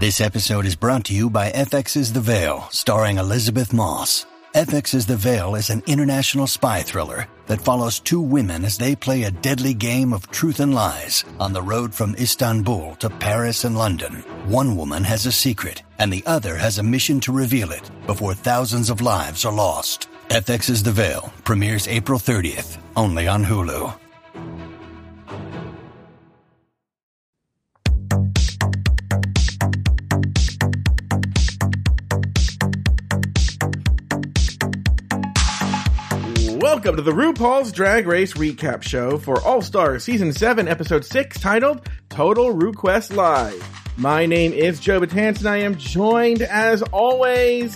This episode is brought to you by FX's The Veil, starring Elizabeth Moss. FX's The Veil is an international spy thriller that follows two women as they play a deadly game of truth and lies on the road from Istanbul to Paris and London. One woman has a secret, and the other has a mission to reveal it before thousands of lives are lost. FX's The Veil premieres April 30th, only on Hulu. Welcome to the RuPaul's Drag Race recap show for All-Star Season 7, Episode 6, titled Total RuQuest Live. My name is Joe Batance, and I am joined, as always,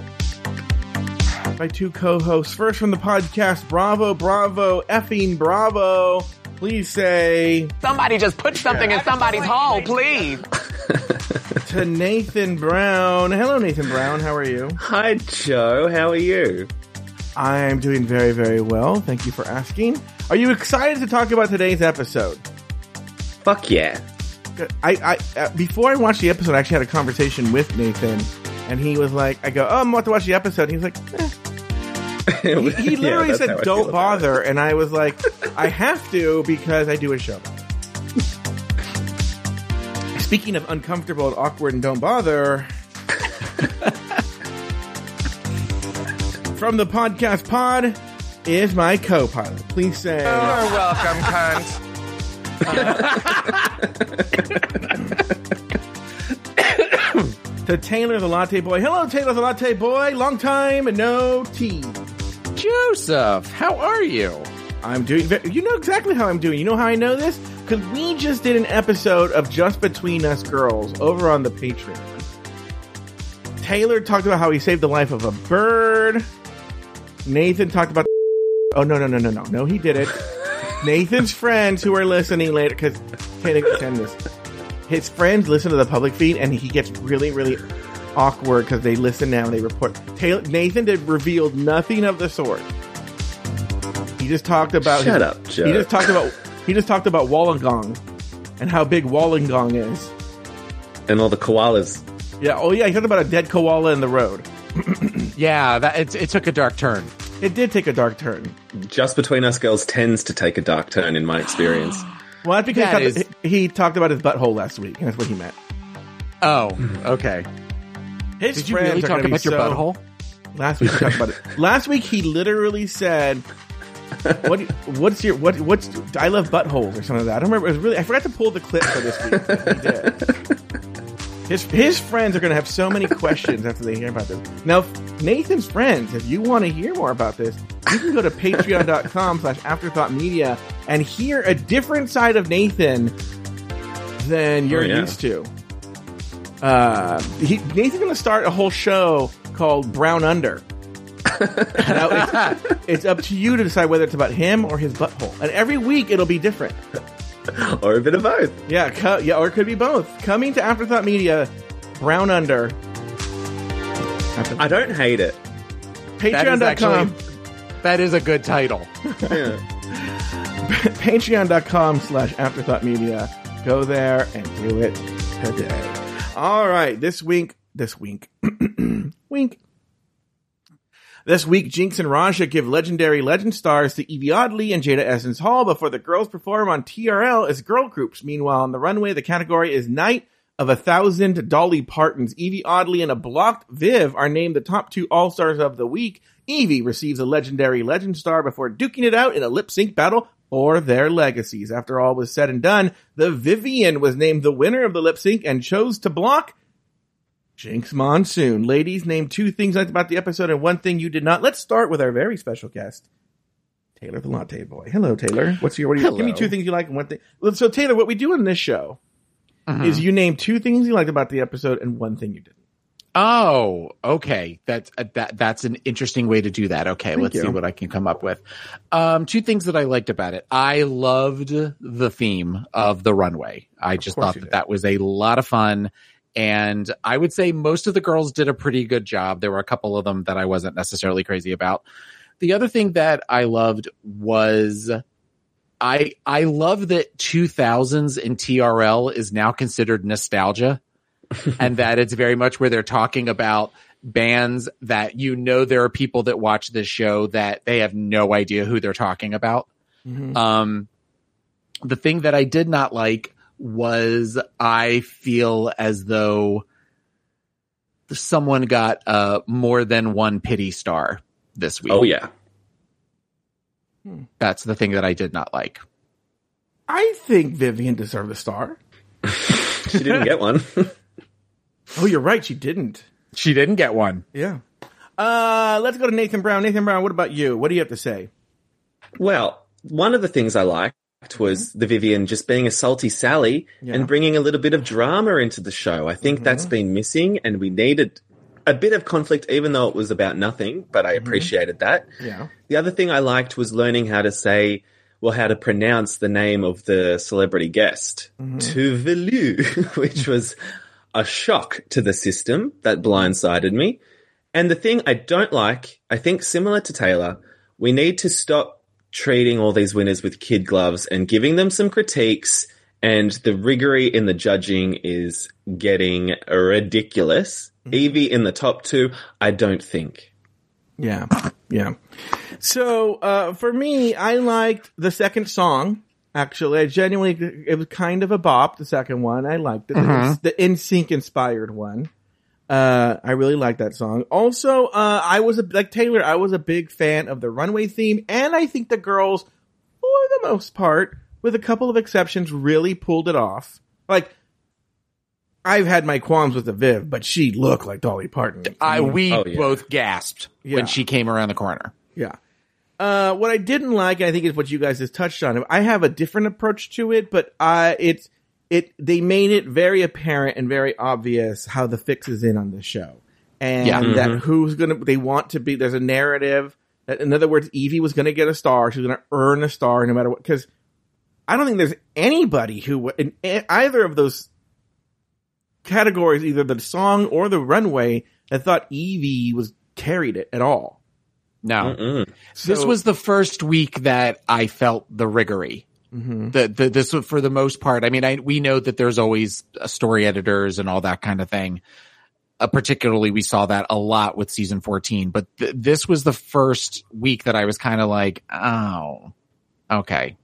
by two co-hosts. First from the podcast, Bravo, effing Bravo. Please say... Somebody just put something in somebody's hole, please. To Nathan Brown. Hello, Nathan Brown. How are you? Hi, Joe. How are you? I'm doing very, very well. Thank you for asking. Are you excited to talk about today's episode? Fuck yeah. I before I watched the episode, I actually had a conversation with Nathan, and he was like, I go, I'm about to watch the episode. And he was like, He literally said, don't bother. And I was like, I have to because I do a show. Speaking of uncomfortable and awkward and don't bother... From the podcast pod is my co-pilot. Please say... You're welcome, cunt. To Taylor the Latte Boy. Hello, Taylor the Latte Boy. Long time and no tea. Joseph, how are you? I'm doing... You know exactly how I'm doing. You know how I know this? Because we just did an episode of Just Between Us Girls over on the Patreon. Taylor talked about how he saved the life of a bird. Nathan talked about... Oh, no, he did it. Nathan's friends who are listening later, because can't extend this. His friends listen to the public feed, and he gets really, really awkward because they listen now and they report. Nathan revealed nothing of the sort. He just talked about... Shut up, Joe. He just talked about Wollongong and how big Wollongong is. And all the koalas. Yeah, he talked about a dead koala in the road. Yeah, it took a dark turn. It did take a dark turn. Just Between Us Girls tends to take a dark turn in my experience. Well, that's because he talked about his butthole last week, and that's what he meant. Oh, okay. Did you really talk about your butthole? Last week he talked about it. Last week he literally said, "What's I love buttholes" or something like that. I don't remember. It was really. I forgot to pull the clip for this week. He did. His friends are going to have so many questions after they hear about this. Now, Nathan's friends, if you want to hear more about this, you can go to patreon.com/afterthoughtmedia and hear a different side of Nathan than you're used to. Nathan's going to start a whole show called Brown Under. Now, it's up to you to decide whether it's about him or his butthole. And every week it'll be different. Or a bit of both. Yeah, or it could be both. Coming to Afterthought Media, Brown Under. I don't hate it. Patreon.com. That is a good title. Yeah. Patreon.com/Afterthought Media. Go there and do it today. All right, this week. Wink. This week, Jinx and Raja give legendary legend stars to Evie Oddly and Jada Essence Hall before the girls perform on TRL as girl groups. Meanwhile, on the runway, the category is Night of 1,000 Dolly Partons. Evie Oddly and a blocked Viv are named the top two All-Stars of the week. Evie receives a legendary legend star before duking it out in a lip-sync battle for their legacies. After all was said and done, the Vivian was named the winner of the lip-sync and chose to block Jinx Monsoon. Ladies, name two things you liked about the episode and one thing you did not. Let's start with our very special guest, Taylor the Latte Boy. Hello, Taylor. Give me two things you like and one thing. So, Taylor, what we do on this show is you name two things you liked about the episode and one thing you didn't. Oh, okay. That's an interesting way to do that. Okay, let's see what I can come up with. Two things that I liked about it. I loved the theme of the runway. I just thought that was a lot of fun. And I would say most of the girls did a pretty good job. There were a couple of them that I wasn't necessarily crazy about. The other thing that I loved was I love that 2000s in TRL is now considered nostalgia. and that it's very much where they're talking about bands that there are people that watch this show that they have no idea who they're talking about. Mm-hmm. The thing that I did not like was I feel as though someone got more than one pity star this week. Oh, yeah. That's the thing that I did not like. I think Vivian deserved a star. She didn't get one. Oh, you're right. She didn't. She didn't get one. Yeah. Let's go to Nathan Brown. Nathan Brown, what about you? What do you have to say? Well, one of the things I liked was the Vivian just being a salty Sally and bringing a little bit of drama into the show. I think that's been missing, and we needed a bit of conflict, even though it was about nothing, but I appreciated that. Yeah. The other thing I liked was learning how to pronounce the name of the celebrity guest, Tuvalu, which was a shock to the system that blindsided me. And the thing I don't like, I think similar to Taylor, we need to stop treating all these winners with kid gloves and giving them some critiques, and the rigory in the judging is getting ridiculous. Evie in the top 2, I don't think. Yeah. So, for me, I liked the second song. Actually, it was kind of a bop, the second one. I liked it. It's the NSYNC inspired one. I really liked that song. Also, like Taylor, I was a big fan of the Runway theme, and I think the girls, for the most part, with a couple of exceptions, really pulled it off. Like, I've had my qualms with the Viv, but she looked like Dolly Parton. We both gasped when she came around the corner. Yeah. What I didn't like, and I think is what you guys just touched on, I have a different approach to it, but they made it very apparent and very obvious how the fix is in on this show. And that they want to be, there's a narrative that, in other words, Evie was going to get a star. She was going to earn a star no matter what, because I don't think there's anybody who, in either of those categories, either the song or the runway, that thought Evie carried it at all. No. This was the first week that I felt the rigory. This was, for the most part, I mean, we know that there's always story editors and all that kind of thing. Particularly, we saw that a lot with season 14, but this was the first week that I was kind of like, oh, okay.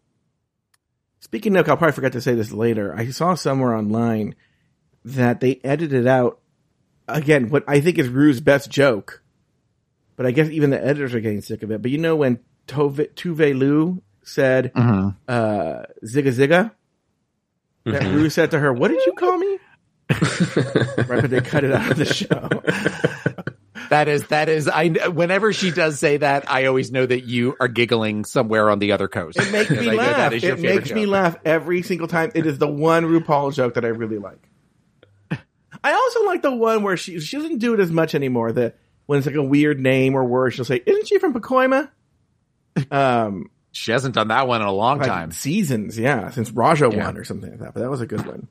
Speaking of, I'll probably forget to say this later. I saw somewhere online that they edited out, again, what I think is Rue's best joke, but I guess even the editors are getting sick of it. But you know when Tuvalu said, zigga zigga, that Rue said to her, "What did you call me?" Right, but they cut it out of the show. That is, whenever she does say that, I always know that you are giggling somewhere on the other coast. It makes me laugh. It makes me laugh every single time. It is the one RuPaul joke that I really like. I also like the one where she doesn't do it as much anymore. When it's like a weird name or word, she'll say, "Isn't she from Pacoima?" She hasn't done that one in a long time. Seasons, yeah, since Raja won or something like that. But that was a good one.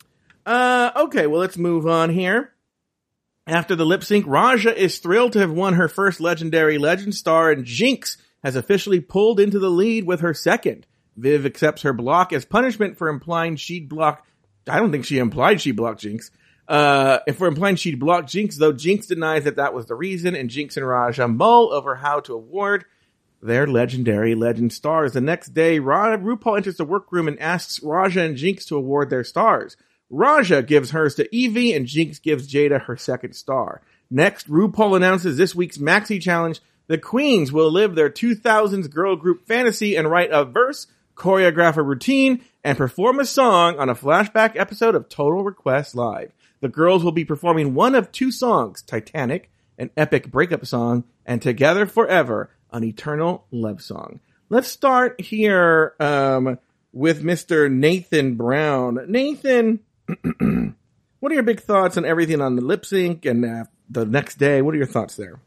Okay, well, let's move on here. After the lip sync, Raja is thrilled to have won her first legendary legend star, and Jinx has officially pulled into the lead with her second. Viv accepts her block as punishment for implying she'd block. I don't think she implied she blocked Jinx. If we're implying she'd blocked Jinx, though, Jinx denies that was the reason, and Jinx and Raja mull over how to award their legendary legend stars. The next day, RuPaul enters the workroom and asks Raja and Jinx to award their stars. Raja gives hers to Evie, and Jinx gives Jada her second star. Next, RuPaul announces this week's Maxi Challenge. The queens will live their 2000s girl group fantasy and write a verse, choreograph a routine, and perform a song on a flashback episode of Total Request Live. The girls will be performing one of two songs, Titanic, an epic breakup song, and Together Forever, an eternal love song. Let's start here with Mr. Nathan Brown. Nathan, what are your big thoughts on everything on the lip sync and the next day? What are your thoughts there?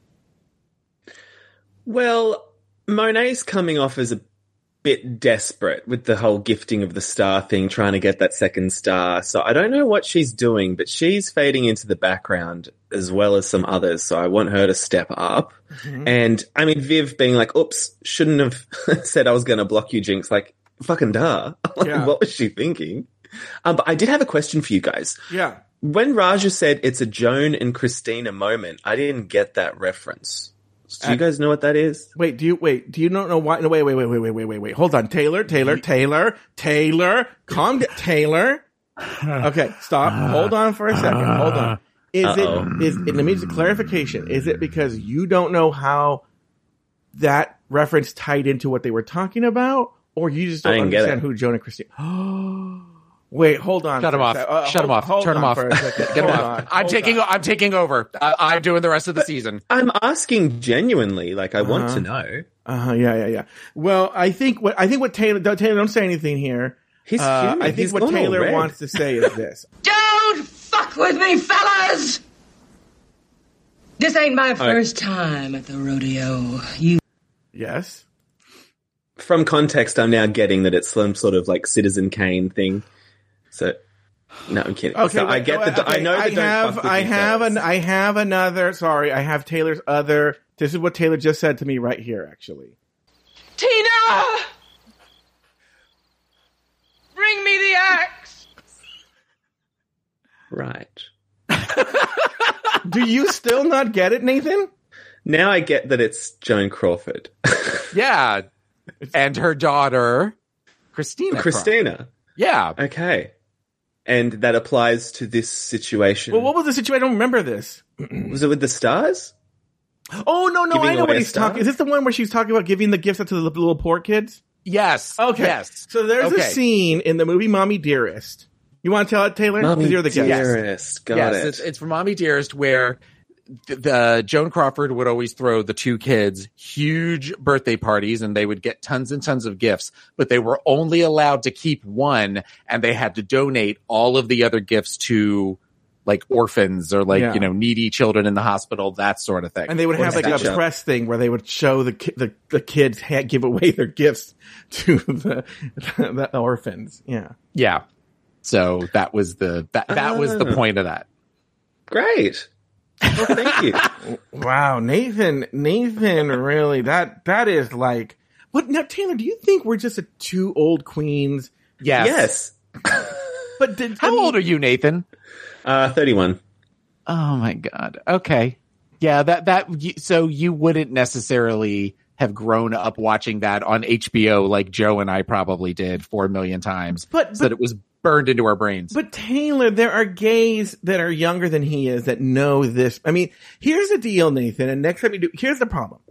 Well, Monet's coming off as a bit desperate with the whole gifting of the star thing, trying to get that second star. So I don't know what she's doing, but she's fading into the background as well as some others. So I want her to step up. Mm-hmm. And I mean, Viv being like, oops, shouldn't have said I was going to block you, Jinx. Like, fucking duh. Like, what was she thinking? But I did have a question for you guys. Yeah. When Raja said it's a Joan and Christina moment, I didn't get that reference. Do you guys know what that is? Do you not know why? No, wait. Hold on. Taylor. Calm down. Taylor. Okay, stop. Hold on for a second. Hold on. Let me just clarification. Is it because you don't know how that reference tied into what they were talking about? Or you just don't understand who Joan and Christina? Wait, hold on. Shut him off. Shut him off. Turn him off. Get him off. I'm taking over. I'm doing the rest of the season. I'm asking genuinely. Like, I want to know. Yeah. Well, I think what Taylor, don't say anything here. He's human. I think what Taylor wants to say is this. Don't fuck with me, fellas! This ain't my first time at the rodeo. Yes? From context, I'm now getting that it's some sort of like Citizen Kane thing. So, no, I'm kidding. Okay, so I get I know that I have Taylor's other. This is what Taylor just said to me right here, actually. Tina! Bring me the axe! Right. Do you still not get it, Nathan? Now I get that it's Joan Crawford. Yeah. And her daughter, Christina. Crawford. Yeah. Okay. And that applies to this situation. Well, what was the situation? I don't remember this. Was it with the stars? Oh, no, Giving I know away what a he's star? talking. Is this the one where she's talking about giving the gifts out to the little poor kids? Yes. Okay. Yes. So there's a scene in the movie Mommy Dearest. You want to tell it, Taylor? Mommy Because you're the guest. Dearest. Got it. It's from Mommy Dearest, where the Joan Crawford would always throw the two kids huge birthday parties, and they would get tons and tons of gifts, but they were only allowed to keep one, and they had to donate all of the other gifts to like orphans or like, needy children in the hospital, that sort of thing. And they would have like a press thing where they would show the kids give away their gifts to the orphans. Yeah. Yeah. So that was the point of that. Great. Well, thank you. Wow, Nathan, really, that is like, but now Taylor, do you think we're just two old queens? Yes. But how old are you, Nathan? 31. Oh my God. Okay. Yeah, so you wouldn't necessarily have grown up watching that on HBO like Joe and I probably did 4 million times. But so that it was burned into our brains. But Taylor, there are gays that are younger than he is that know this. I mean, here's the deal, Nathan, and next time you do, here's the problem.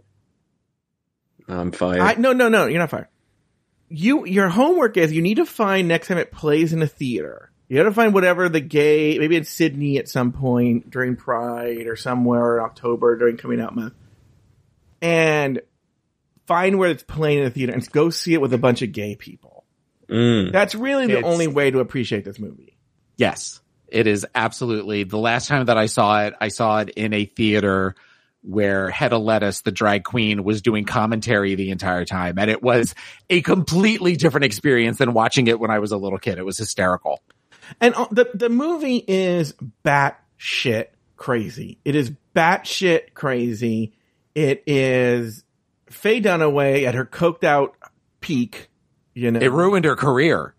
I'm fired. No, you're not fired. Your homework is you need to find next time it plays in a theater. You got to find whatever the gay, maybe in Sydney at some point during Pride or somewhere in October during Coming Out Month, and find where it's playing in the theater and go see it with a bunch of gay people. That's really the only way to appreciate this movie. Yes, it is absolutely. The last time that I saw it in a theater where Hedda Lettuce, the drag queen, was doing commentary the entire time. And it was a completely different experience than watching it when I was a little kid. It was hysterical. And the movie is batshit crazy. It is batshit crazy. It is Faye Dunaway at her coked out peak. It ruined her career.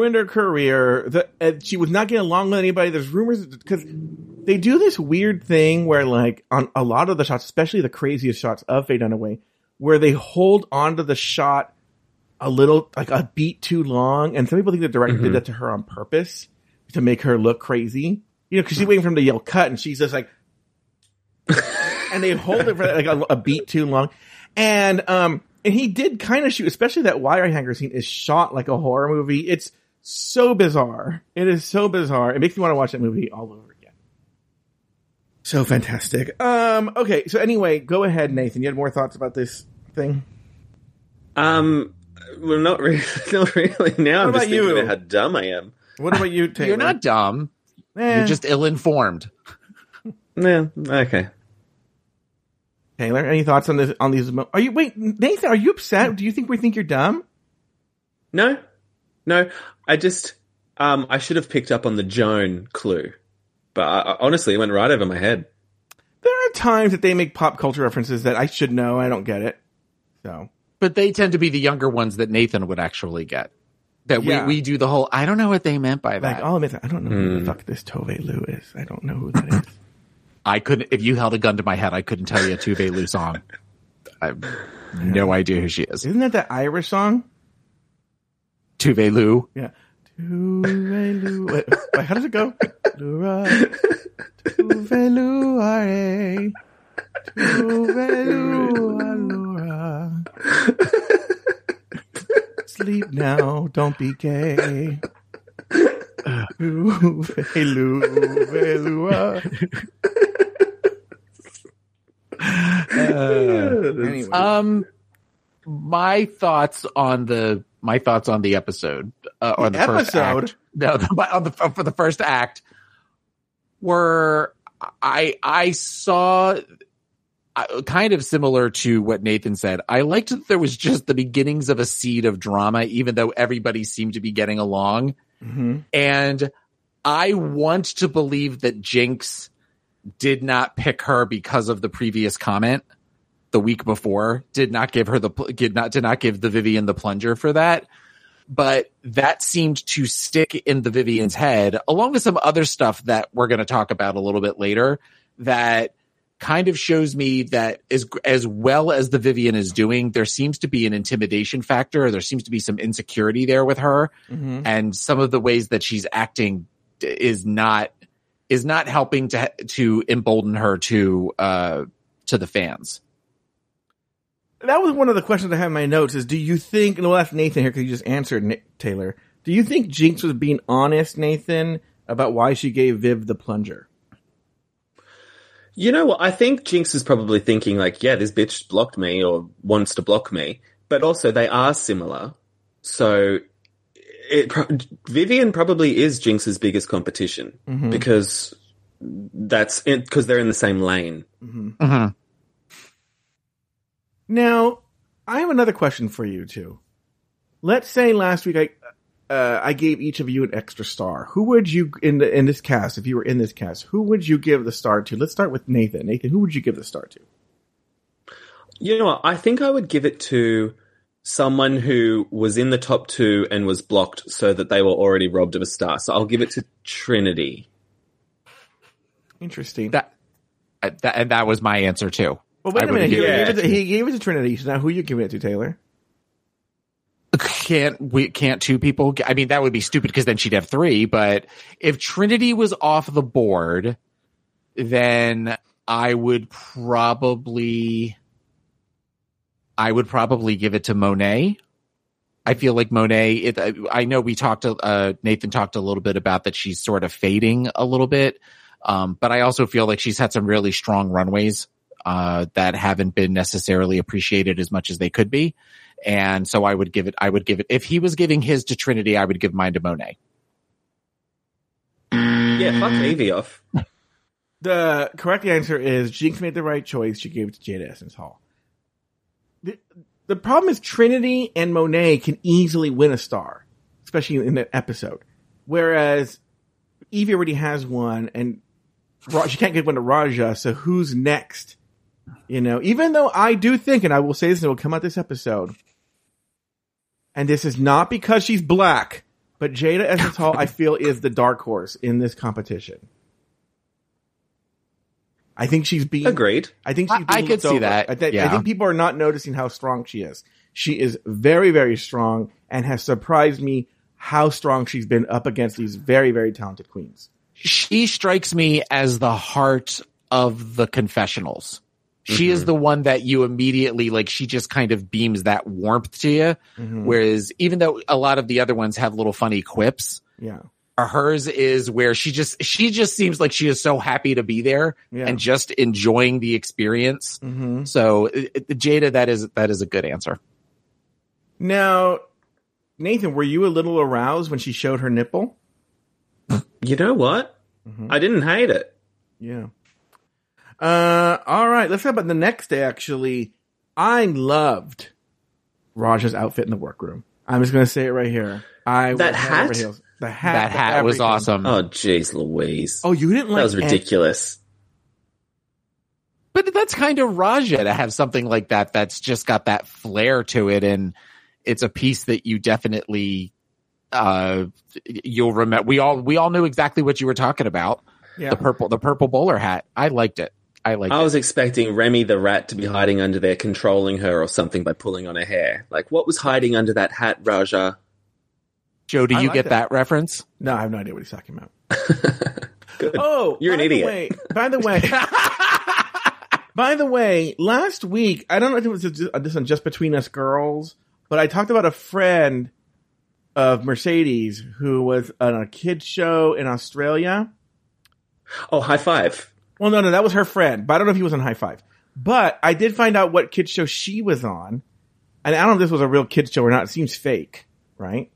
She was not getting along with anybody. There's rumors because they do this weird thing where, like, on a lot of the shots, especially the craziest shots of Faye Dunaway, where they hold onto the shot a little, like a beat too long. And some people think the director did that to her on purpose to make her look crazy. Because she's waiting for him to yell cut, and she's just like, and they hold it for like a beat too long. And he did kind of shoot, especially that wire hanger scene is shot like a horror movie. It's so bizarre. It is so bizarre. It makes me want to watch that movie all over again. So fantastic. Okay. So anyway, go ahead, Nathan. You had more thoughts about this thing? Well, not really. Now I'm just thinking about how dumb I am. What about you, Taylor? You're not dumb. You're just ill-informed. Yeah. Okay. Taylor, any thoughts on this? Nathan, are you upset? Do you think we think you're dumb? No. I just, I should have picked up on the Joan clue, but honestly, it went right over my head. There are times that they make pop culture references that I should know. I don't get it. So, but they tend to be the younger ones that Nathan would actually get. That we do the whole, I don't know what they meant by that. Like, I'll admit that I don't know who the fuck this Tove Lu is. I don't know who that is. I couldn't, if you held a gun to my head, I couldn't tell you a Tove Lu song. I have no idea who she is. Isn't that Irish song? Tove Lu? Yeah. Tove Lu. Wait, how does it go? Lura, Tove Lu, are. Tove Lu, Laura. Sleep now, don't be gay. Tove Lu, Lura. Anyway. My thoughts on the episode on the first act. No, for the first act were I saw kind of similar to what Nathan said. I liked that there was just the beginnings of a seed of drama, even though everybody seemed to be getting along. Mm-hmm. And I want to believe that Jinx did not pick her because of the previous comment the week before, did not give the Vivian the plunger for that. But that seemed to stick in the Vivian's head, along with some other stuff that we're going to talk about a little bit later, that kind of shows me that as well as the Vivian is doing, there seems to be an intimidation factor. There seems to be some insecurity there with her. Mm-hmm. And some of the ways that she's acting is not helping to embolden her to the fans. That was one of the questions I have in my notes is, do you think, and we'll ask Nathan here because you just answered Taylor, do you think Jinx was being honest, Nathan, about why she gave Viv the plunger? You know what? I think Jinx is probably thinking like, yeah, this bitch blocked me or wants to block me, but also they are similar. So Vivian probably is Jinx's biggest competition because because they're in the same lane. Mm-hmm. Uh-huh. Now, I have another question for you too. Let's say last week I gave each of you an extra star. Who would you in this cast, if you were in this cast, who would you give the star to? Let's start with Nathan. Nathan, who would you give the star to? You know what? I think I would give it to someone who was in the top 2 and was blocked so that they were already robbed of a star. So I'll give it to Trinity. Interesting. That was my answer too. Well, wait a minute. He gave it to Trinity. So now who are you giving it to, Taylor? Can't two people? I mean, that would be stupid because then she'd have 3. But if Trinity was off the board, then I would probably give it to Monet. I feel like Monet. I know we talked. Nathan talked a little bit about that. She's sort of fading a little bit, but I also feel like she's had some really strong runways that haven't been necessarily appreciated as much as they could be. And so I would give it, if he was giving his to Trinity, I would give mine to Monet. Yeah, fuck Evie off. The correct answer is Jinx made the right choice. She gave it to Jada Essence Hall. The problem is Trinity and Monet can easily win a star, especially in that episode. Whereas Evie already has one and she can't give one to Raja. So who's next? You know, even though I do think, and I will say this and it will come out this episode, and this is not because she's black, but Jada Essence Hall, I feel, is the dark horse in this competition. I think she's being agreed. I think she's being I could see over. that. I think people are not noticing how strong she is. She is very, very strong and has surprised me how strong she's been up against these very, very talented queens. She strikes me as the heart of the confessionals. She is the one that you immediately, like, she just kind of beams that warmth to you. Mm-hmm. Whereas even though a lot of the other ones have little funny quips, hers is where she just seems like she is so happy to be there and just enjoying the experience. Mm-hmm. So Jada, that is a good answer. Now, Nathan, were you a little aroused when she showed her nipple? You know what? Mm-hmm. I didn't hate it. Yeah. All right. Let's talk about the next day, actually. I loved Raja's outfit in the workroom. I'm just going to say it right here. That hat? The hat. That hat was awesome. Oh, jeez Louise. Oh, you didn't like that? Was ridiculous. But that's kind of Raja to have something like that that's just got that flair to it, and it's a piece that you definitely you'll remember. We all knew exactly what you were talking about. Yeah. The purple bowler hat. I liked it. I was expecting Remy the rat to be hiding under there, controlling her or something by pulling on her hair. Like, what was hiding under that hat, Raja? Joe, do you get that reference? No, I have no idea what he's talking about. Good. Oh, you're an idiot. By the way, last week, I don't know if it was this on Just Between Us Girls, but I talked about a friend of Mercedes who was on a kids show in Australia. Oh, High Five. Well, no, that was her friend, but I don't know if he was on High Five. But I did find out what kids show she was on, and I don't know if this was a real kids show or not. It seems fake, right?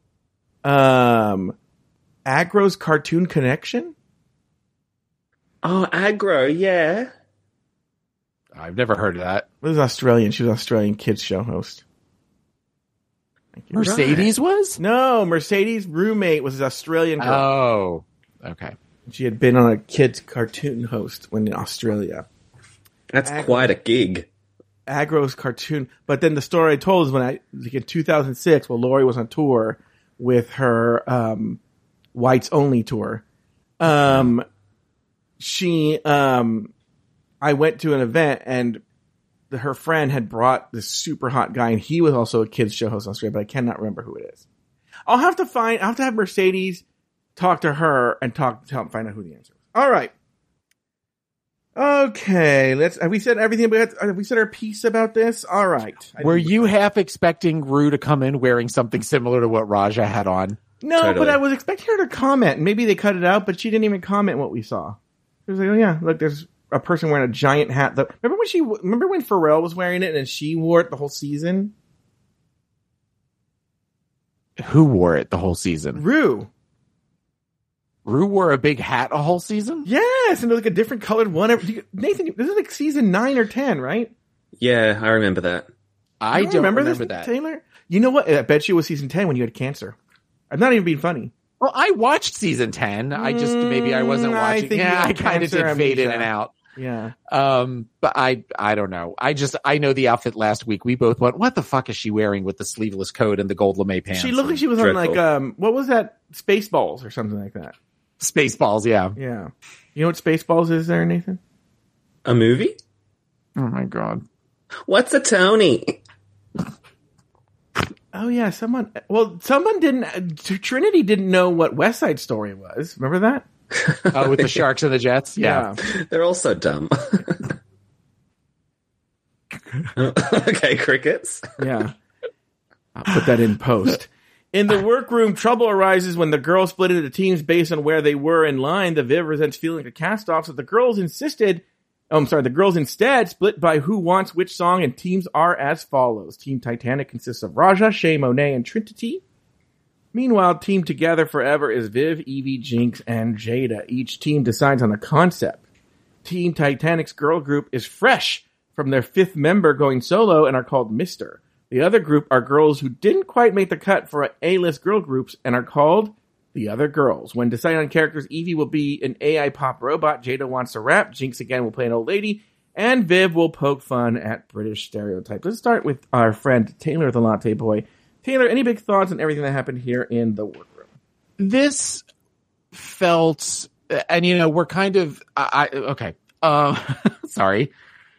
Agro's Cartoon Connection? Oh, Agro, yeah. I've never heard of that. It was Australian. She was an Australian kids show host. Mercedes was? No, Mercedes' roommate was an Australian girl. Oh, okay. She had been on a kids cartoon host when in Australia. That's quite a gig. Agro's Cartoon. But then the story I told is when in 2006, well, Lori was on tour with her Whites Only tour. I went to an event and her friend had brought this super hot guy, and he was also a kids show host in Australia, but I cannot remember who it is. I'll have to have Mercedes talk to her and find out who the answer is. All right. Okay. Have we said everything? Have we said our piece about this? All right. Were you half expecting Rue to come in wearing something similar to what Raja had on? No, totally. But I was expecting her to comment. Maybe they cut it out, but she didn't even comment what we saw. She was like, oh yeah, look, there's a person wearing a giant hat. Remember when Pharrell was wearing it and she wore it the whole season? Who wore it the whole season? Rue wore a big hat a whole season? Yes, and it was like a different colored one. Nathan, this is like season 9 or 10, right? Yeah, I remember that. I don't remember this, that. Taylor? You know what? I bet you it was season 10 when you had cancer. I'm not even being funny. Well, I watched season 10. Maybe I wasn't watching. I kind of did fade in and out. Yeah. But I don't know. I know the outfit last week. We both went, what the fuck is she wearing with the sleeveless coat and the gold lame pants? She looked like she was dreadful. On like, what was that? Spaceballs or something like that. Spaceballs, yeah. Yeah. You know what Spaceballs is there, Nathan? A movie? Oh my God. What's a Tony? Oh yeah, someone didn't, Trinity didn't know what West Side Story was. Remember that? Oh, with the Sharks and the Jets? Yeah. They're all so dumb. Okay, crickets. Yeah. I'll put that in post. In the workroom, trouble arises when the girls split into teams based on where they were in line. The Viv resents feeling a cast-off, so the girls instead split by who wants which song, and teams are as follows. Team Titanic consists of Raja, Shay, Monet, and Trinity. Meanwhile, Team Together Forever is Viv, Evie, Jinx, and Jada. Each team decides on a concept. Team Titanic's girl group is fresh from their 5th member going solo and are called Mr. The other group are girls who didn't quite make the cut for A-list girl groups and are called The Other Girls. When deciding on characters, Evie will be an AI pop robot, Jada wants to rap, Jinx again will play an old lady, and Viv will poke fun at British stereotypes. Let's start with our friend Taylor the Latte Boy. Taylor, any big thoughts on everything that happened here in the workroom? This felt, and we're kind of, okay. Sorry.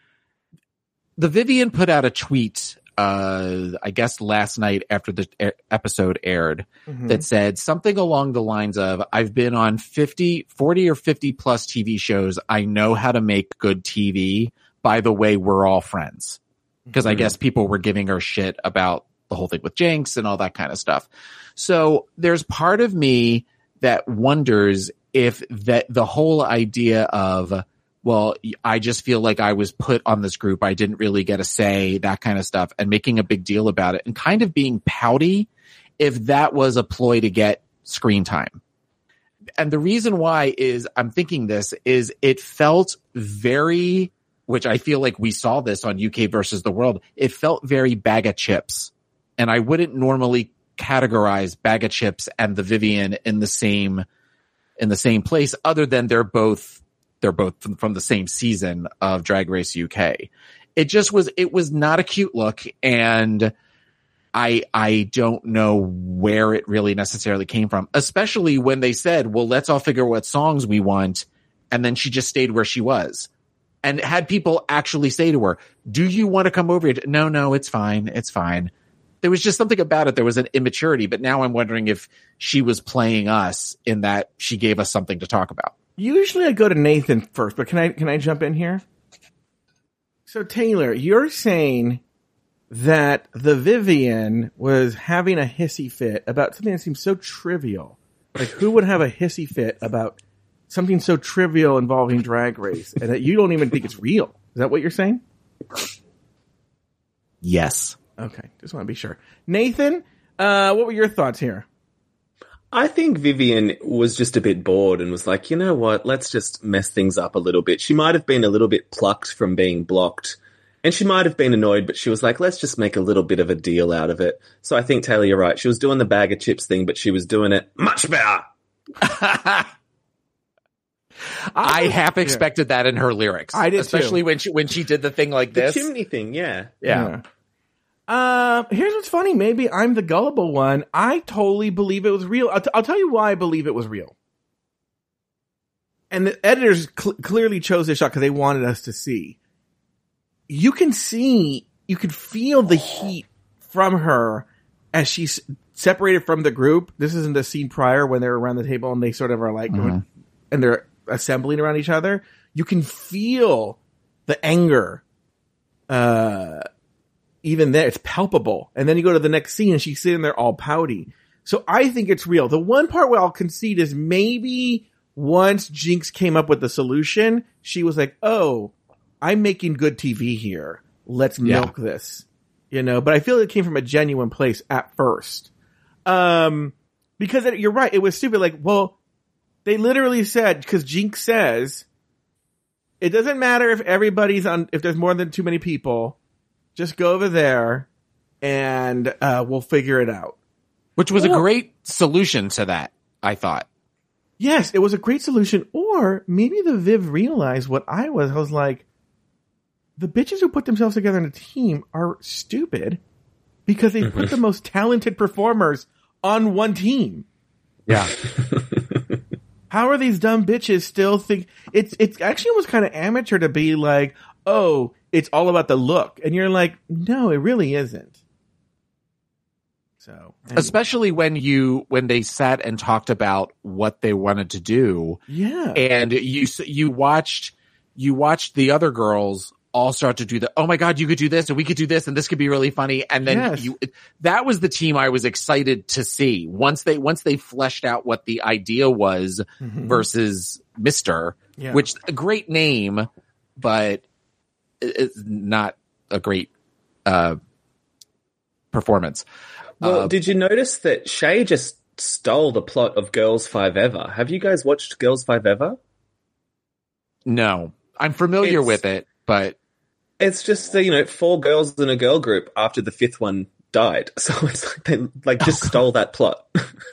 The Vivian put out a tweet, I guess last night after the episode aired, that said something along the lines of, I've been on 40 or 50 plus TV shows. I know how to make good TV. By the way, we're all friends. Because I guess people were giving her shit about the whole thing with Jinx and all that kind of stuff. So there's part of me that wonders if the whole idea of, well, I just feel like I was put on this group. I didn't really get a say, that kind of stuff, and making a big deal about it and kind of being pouty, if that was a ploy to get screen time. And the reason why is I'm thinking this is it felt very, which I feel like we saw this on UK versus the World. It felt very Bag of Chips. And I wouldn't normally categorize Bag of Chips and the Vivian in the same place, other than they're both from the same season of Drag Race UK. It was not a cute look, and I don't know where it really necessarily came from, especially when they said, well, let's all figure what songs we want. And then she just stayed where she was and had people actually say to her, do you want to come over here? No, it's fine. It's fine. There was just something about it. There was an immaturity, but now I'm wondering if she was playing us in that she gave us something to talk about. Usually I go to Nathan first, but can I jump in here? So Taylor, you're saying that the Vivian was having a hissy fit about something that seems so trivial. Like, who would have a hissy fit about something so trivial involving Drag Race, and that you don't even think it's real? Is that what you're saying? Yes. Okay, just want to be sure. Nathan, what were your thoughts here? I think Vivian was just a bit bored and was like, you know what, let's just mess things up a little bit. She might have been a little bit plucked from being blocked, and she might have been annoyed, but she was like, let's just make a little bit of a deal out of it. So I think, Taylor, you're right. She was doing the bag of chips thing, but she was doing it much better. I half expected that in her lyrics. I did especially too. when she did the thing like this. The chimney thing, yeah. Here's what's funny. Maybe I'm the gullible one. I totally believe it was real. I'll tell you why I believe it was real. And the editors clearly chose this shot because they wanted us to see. You can feel the heat from her as she's separated from the group. This isn't the scene prior when they're around the table and they sort of are like, and they're assembling around each other. You can feel the anger, even there. It's palpable. And then you go to the next scene and she's sitting there all pouty. So I think it's real. The one part where I'll concede is maybe once Jinx came up with the solution, she was like, oh, I'm making good TV here. Let's milk this, but I feel it came from a genuine place at first. Because you're right. It was stupid. Like, well, they literally said, because Jinx says, it doesn't matter if if there's more than too many people, just go over there and, we'll figure it out. Which was a great solution to that, I thought. Yes, it was a great solution. Or maybe the Viv realized what I was like, the bitches who put themselves together in a team are stupid because they put the most talented performers on one team. Yeah. How are these dumb bitches still think it's actually almost kind of amateur to be like, oh, it's all about the look. And you're like, no, it really isn't. So, anyway. Especially when they sat and talked about what they wanted to do. Yeah. And you watched the other girls all start to do oh my God, you could do this and we could do this and this could be really funny. And then that was the team I was excited to see once they fleshed out what the idea was versus Mr., which a great name, but it's not a great, performance. Well, did you notice that Shay just stole the plot of Girls 5 Ever? Have you guys watched Girls 5 Ever? No, I'm familiar with it, but it's just, 4 girls in a girl group after the 5th one died. So it's like they just stole that plot.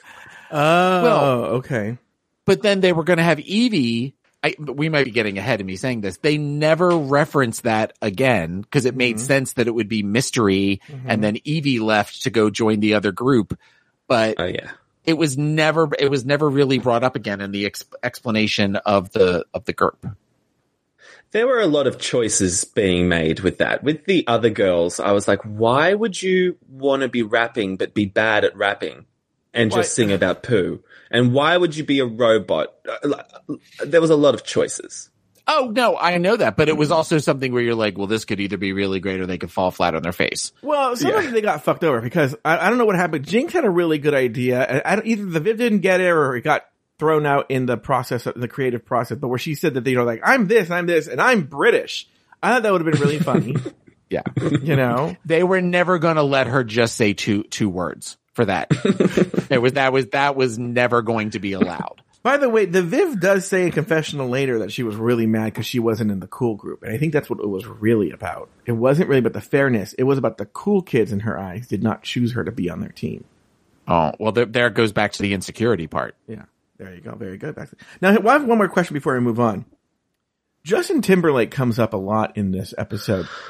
Okay. But then they were going to have Evie. We might be getting ahead of me saying this. They never referenced that again because it made sense that it would be Mystery and then Evie left to go join the other group. But it was never really brought up again in the explanation of the group. There were a lot of choices being made with that. With the other girls, I was like, why would you want to be rapping but be bad at rapping and just sing about poo? And why would you be a robot? There was a lot of choices. Oh, no, I know that. But it was also something where you're like, well, this could either be really great or they could fall flat on their face. Well, some of them they got fucked over because I don't know what happened. Jinx had a really good idea. Either the Viv didn't get it or it got thrown out in the process, the creative process, but where she said that, like, I'm this, and I'm British. I thought that would have been really funny. Yeah. They were never going to let her just say two words for that. That was never going to be allowed. By the way, the Viv does say in confessional later that she was really mad because she wasn't in the cool group. And I think that's what it was really about. It wasn't really about the fairness. It was about the cool kids in her eyes did not choose her to be on their team. Oh, well, there it goes back to the insecurity part. Yeah. There you go. Very good. Now, I have one more question before we move on. Justin Timberlake comes up a lot in this episode.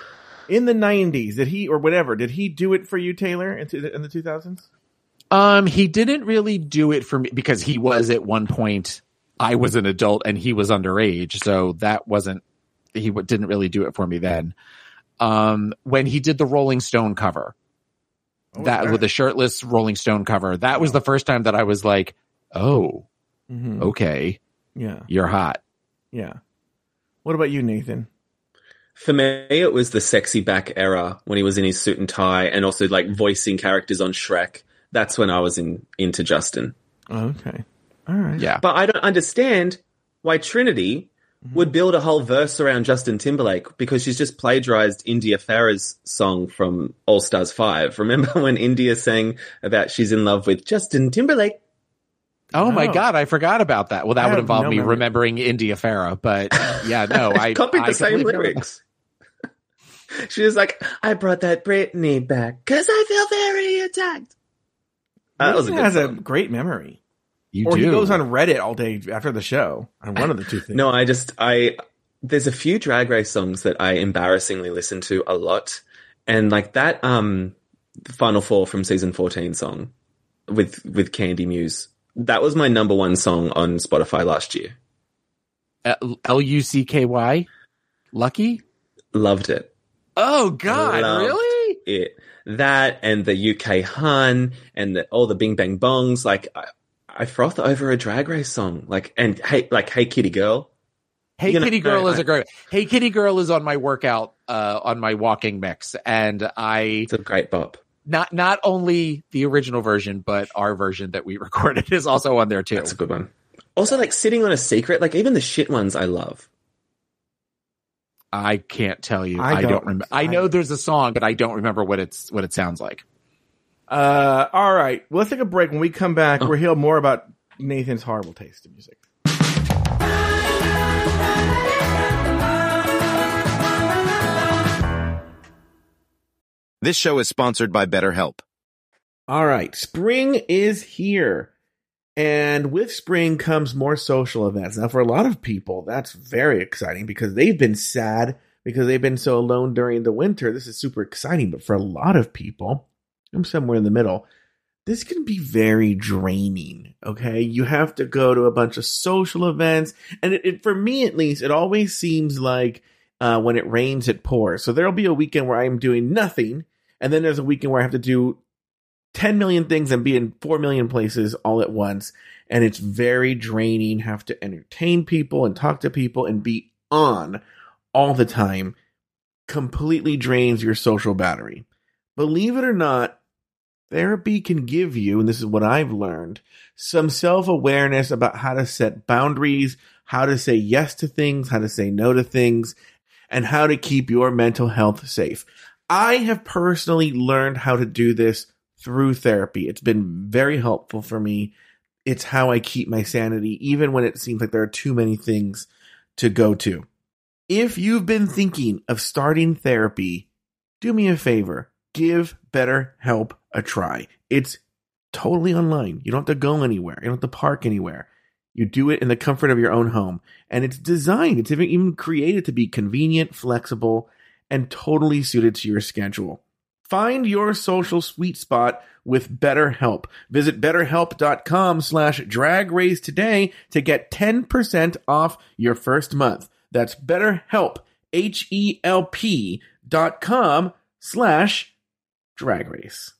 in the 90s, did he do it for you, Taylor, in the 2000s? He didn't really do it for me because he was at one point, I was an adult and he was underage. So he didn't really do it for me then. When he did the Rolling Stone cover, with the shirtless Rolling Stone cover, that was the first time that I was like, oh, okay. Yeah. You're hot. Yeah. What about you, Nathan? For me, it was the sexy back era when he was in his suit and tie and also like voicing characters on Shrek. That's when I was into Justin. Okay. All right. Yeah. But I don't understand why Trinity would build a whole verse around Justin Timberlake because she's just plagiarized India Farah's song from All Stars 5. Remember when India sang about she's in love with Justin Timberlake? Oh my God, I forgot about that. Well, that would involve me memory. remembering India Farah, but yeah, no, I copied the same lyrics. She was like, I brought that Britney back because I feel very attacked. That was a good has song. a great memory. You Or do. he goes on Reddit all day after the show. On one of the two things. No, there's a few Drag Race songs that I embarrassingly listen to a lot. And like that, Final Four from season 14 song with Candy Muse. That was my number one song on Spotify last year. Lucky? Lucky? Loved it. Oh God, Loved really? it. That and the UK Hun and all the Bing Bang Bongs. Like I froth over a Drag Race song. Hey Kitty Girl. Hey Kitty Girl is a great. Hey Kitty Girl is on my workout, on my walking mix, and it's a great bop. Not only the original version, but our version that we recorded is also on there too. That's a good one. Also, like Sitting on a Secret, like even the shit ones I love. I can't tell you. I I don't- don't remember. I know there's a song, but I don't remember what it sounds like. All right. Well, let's take a break. When we come back, we'll hear more about Nathan's horrible taste in music. This show is sponsored by BetterHelp. All right. Spring is here. And with spring comes more social events. Now, for a lot of people, that's very exciting because they've been sad because they've been so alone during the winter. This is super exciting. But for a lot of people, I'm somewhere in the middle, this can be very draining. Okay. You have to go to a bunch of social events. And for me, at least, it always seems like when it rains, it pours. So there'll be a weekend where I'm doing nothing. And then there's a weekend where I have to do 10 million things and be in 4 million places all at once. And it's very draining. Have to entertain people and talk to people and be on all the time. Completely drains your social battery. Believe it or not, therapy can give you, and this is what I've learned, some self-awareness about how to set boundaries, how to say yes to things, how to say no to things, and how to keep your mental health safe. I have personally learned how to do this through therapy. It's been very helpful for me. It's how I keep my sanity, even when it seems like there are too many things to go to. If you've been thinking of starting therapy, do me a favor. Give BetterHelp a try. It's totally online. You don't have to go anywhere. You don't have to park anywhere. You do it in the comfort of your own home. And it's designed, it's even created to be convenient, flexible, and totally suited to your schedule. Find your social sweet spot with BetterHelp. Visit BetterHelp.com/dragrace today to get 10% off your first month. That's BetterHelp, HELP.com/dragrace.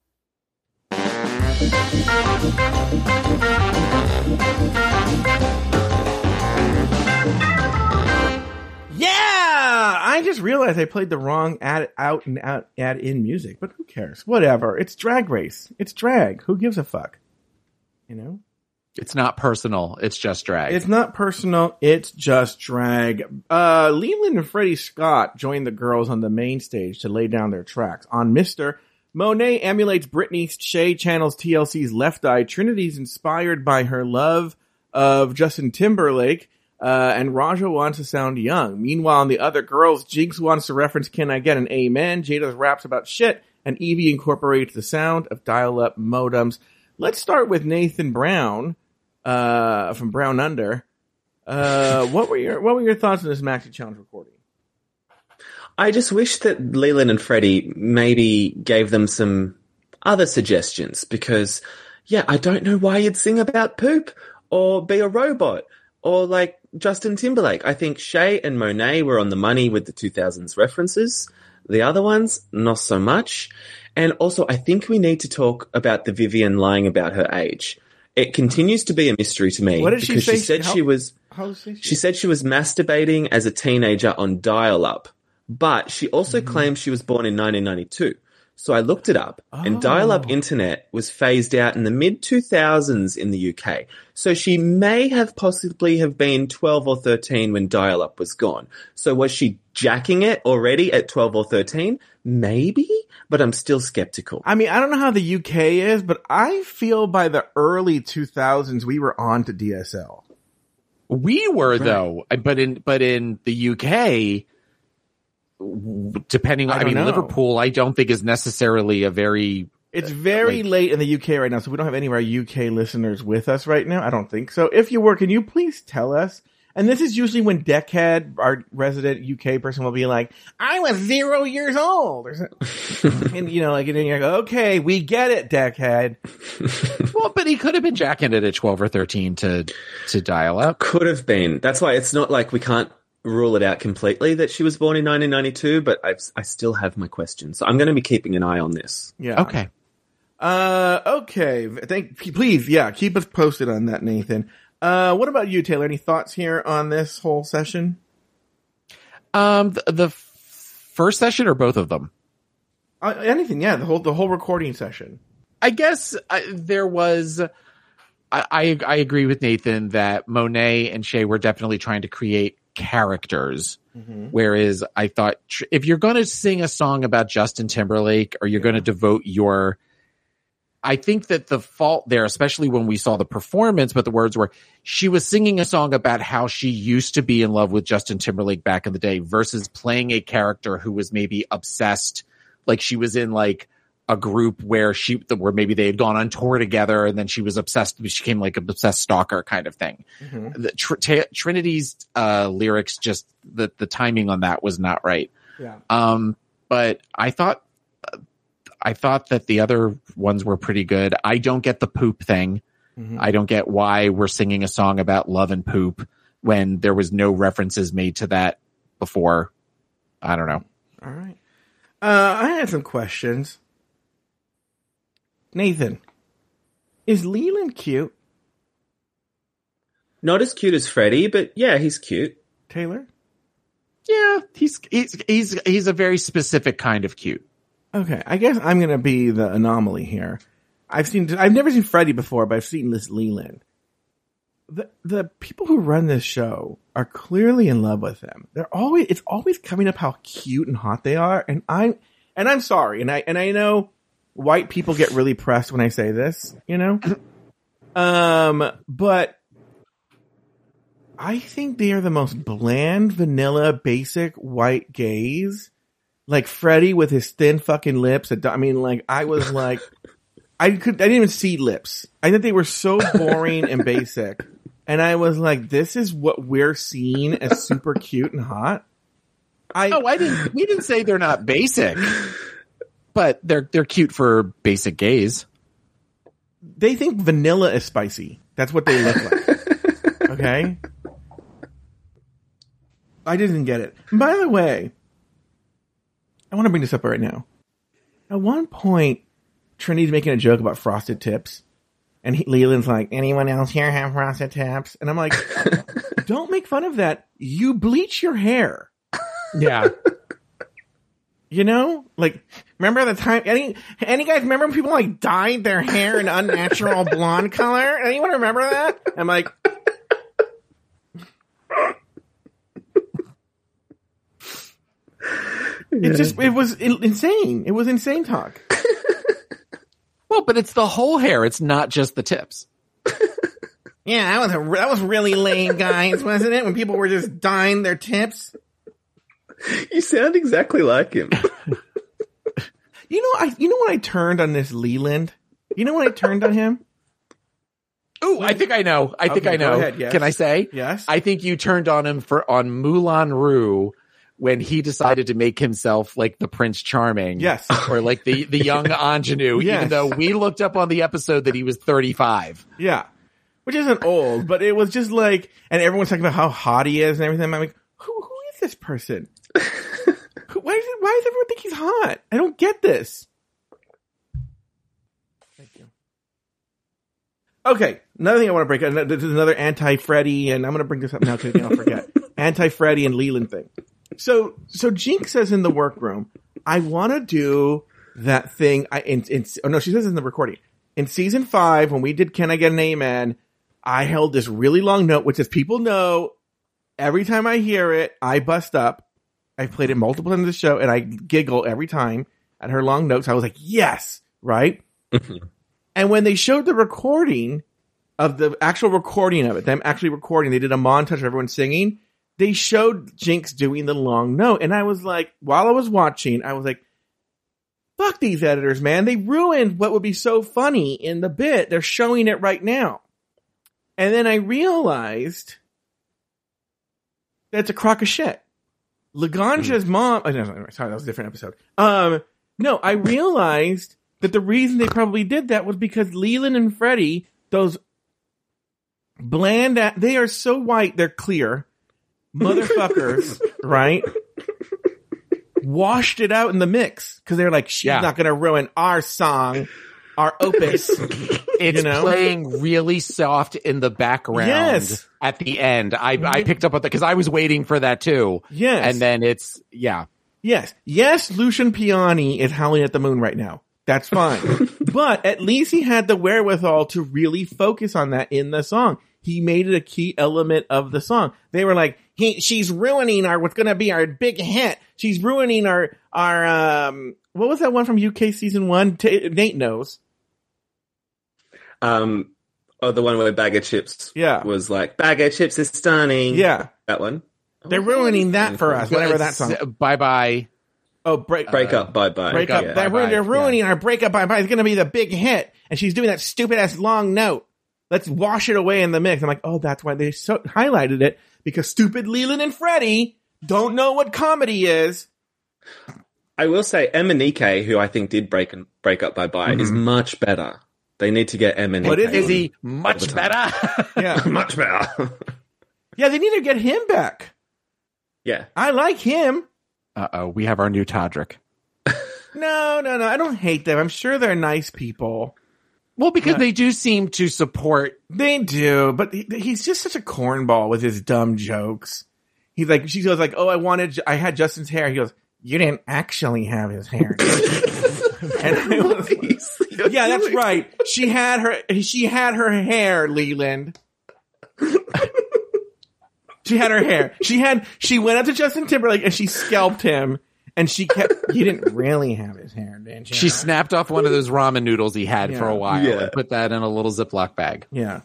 Yeah! I just realized I played the wrong add in music, but who cares? Whatever. It's Drag Race. It's drag. Who gives a fuck? You know? It's not personal. It's just drag. It's not personal. It's just drag. Leland and Freddie Scott joined the girls on the main stage to lay down their tracks. On Mr. Monet emulates Britney, Shay channels TLC's Left Eye, Trinity's inspired by her love of Justin Timberlake, and Raja wants to sound young. Meanwhile, on the other girls, Jinx wants to reference Can I Get an Amen? Jada's raps about shit, and Evie incorporates the sound of dial-up modems. Let's start with Nathan Brown, from Brown Under. What were your thoughts on this Maxi Challenge recording? I just wish that Leland and Freddie maybe gave them some other suggestions because, yeah, I don't know why you'd sing about poop or be a robot or like Justin Timberlake. I think Shay and Monet were on the money with the 2000s references. The other ones, not so much. And also, I think we need to talk about the Vivian lying about her age. It continues to be a mystery to me. What did she say? She said she said she was masturbating as a teenager on dial-up, but she also claimed she was born in 1992. So I looked it up, and dial-up internet was phased out in the mid-2000s in the UK. So she may have possibly have been 12 or 13 when dial-up was gone. So was she jacking it already at 12 or 13? Maybe, but I'm still skeptical. I mean, I don't know how the UK is, but I feel by the early 2000s we were on to DSL. We were though, but in the UK, depending on, I mean, Liverpool, I don't think is necessarily a very. It's very late in the UK right now, so we don't have any of our UK listeners with us right now. I don't think so. If you were, can you please tell us? And this is usually when Deckhead, our resident UK person, will be like, I was 0 years old. Or something. And, you know, like, and you're like, okay, we get it, Deckhead. Well, but he could have been jacking it at 12 or 13 to dial up. Could have been. That's why it's not like we can't rule it out completely that she was born in 1992, but I still have my questions. So I'm going to be keeping an eye on this. Yeah. Okay. Okay. Please, yeah, keep us posted on that, Nathan. What about you, Taylor? Any thoughts here on this whole session? The first session or both of them? Anything, yeah. The whole recording session. I guess there was. I agree with Nathan that Monet and Shay were definitely trying to create characters, whereas I thought if you're going to sing a song about Justin Timberlake or you're going to devote your. I think that the fault there, especially when we saw the performance, but the words were, she was singing a song about how she used to be in love with Justin Timberlake back in the day versus playing a character who was maybe obsessed. Like she was in like a group where maybe they had gone on tour together and then she was obsessed. She became like an obsessed stalker kind of thing. Trinity's, lyrics, just the timing on that was not right. Yeah. But I thought that the other ones were pretty good. I don't get the poop thing. I don't get why we're singing a song about love and poop when there was no references made to that before. I don't know. All right. I had some questions. Nathan, is Leland cute? Not as cute as Freddie, but yeah, he's cute. Taylor? Yeah, he's a very specific kind of cute. Okay, I guess I'm gonna be the anomaly here. I've never seen Freddie before, but I've seen this Leland. The people who run this show are clearly in love with them. It's always coming up how cute and hot they are, and I'm sorry, and I know white people get really pressed when I say this, you know? But I think they are the most bland, vanilla, basic white gays. Like Freddie with his thin fucking lips. I mean, like, I was like, I didn't even see lips. I thought they were so boring and basic. And I was like, this is what we're seeing as super cute and hot. We didn't say they're not basic, but they're cute for basic gays. They think vanilla is spicy. That's what they look like. Okay? I didn't get it. And by the way, I want to bring this up right now. At one point, Trinity's making a joke about frosted tips. And Leland's like, anyone else here have frosted tips? And I'm like, don't make fun of that. You bleach your hair. Yeah. You know? Like, remember the time, any guys remember when people like dyed their hair an unnatural blonde color? Anyone remember that? I'm like, it was insane. It was insane talk. Well, but it's the whole hair. It's not just the tips. Yeah, that was really lame, guys, wasn't it? When people were just dyeing their tips. You sound exactly like him. You know when I turned on this Leland? You know when I turned on him? Oh, I think I know. I know. Go ahead, yes. Can I say? Yes. I think you turned on him on Moulin Rouge when he decided to make himself like the Prince Charming. Yes. Or like the young ingenue, Yes. even though we looked up on the episode that he was 35. Yeah. Which isn't old, but it was just like, and everyone's talking about how hot he is and everything. I'm like, who is this person? Why does everyone think he's hot? I don't get this. Thank you. Okay, another thing I want to break up. This is another anti-Freddy, and I'm going to bring this up now because I'll forget. Anti-Freddy and Leland thing. So Jinx says in the workroom, I want to do that thing. She says in the recording. In season 5, when we did Can I Get an Amen, I held this really long note, which, as people know, every time I hear it, I bust up. I've played it multiple times in the show, and I giggle every time at her long notes. I was like, yes, right? And when they showed the recording of the actual recording of it, them actually recording, they did a montage of everyone singing. They showed Jinx doing the long note. And I was like, while I was watching, I was like, fuck these editors, man. They ruined what would be so funny in the bit. They're showing it right now. And then I realized that's a crock of shit. Laganja's mom, sorry, that was a different episode. No, I realized that the reason they probably did that was because Leland and Freddy, those bland, they are so white, they're clear motherfuckers, right? Washed it out in the mix because they're like, she's not going to ruin our song, our opus. It's playing really soft in the background at the end. I picked up on that because I was waiting for that too. Yes. And then it's, Yes, Lucian Piani is howling at the moon right now. That's fine. But at least he had the wherewithal to really focus on that in the song. He made it a key element of the song. They were like, she's ruining what's going to be our big hit. She's ruining our what was that one from UK season 1? Nate knows. The one where Bag of Chips was like, Bag of Chips is stunning. Yeah. That one. They're ruining that for us, whatever that song. Bye-bye. Oh, break up, bye-bye. Break up. Yeah. They're ruining our breakup, bye-bye. It's going to be the big hit. And she's doing that stupid-ass long note. Let's wash it away in the mix. I'm like, oh, that's why they highlighted it. Because stupid Leland and Freddy don't know what comedy is. I will say Emanike, who I think did break up bye-bye, is much better. They need to get Emanike. What is he much better? Yeah. Much better. Yeah, they need to get him back. Yeah. I like him. Uh-oh, we have our new Todrick. No. I don't hate them. I'm sure they're nice people. Well, because they do seem to support. They do, but he's just such a cornball with his dumb jokes. He's like, she goes like, oh, I had Justin's hair. He goes, you didn't actually have his hair. And I was like, yeah, that's right. She had her hair, Leland. She had her hair. She went up to Justin Timberlake and she scalped him. And he didn't really have his hair, didn't she? She snapped off one of those ramen noodles he had for a while and put that in a little Ziploc bag. Yeah.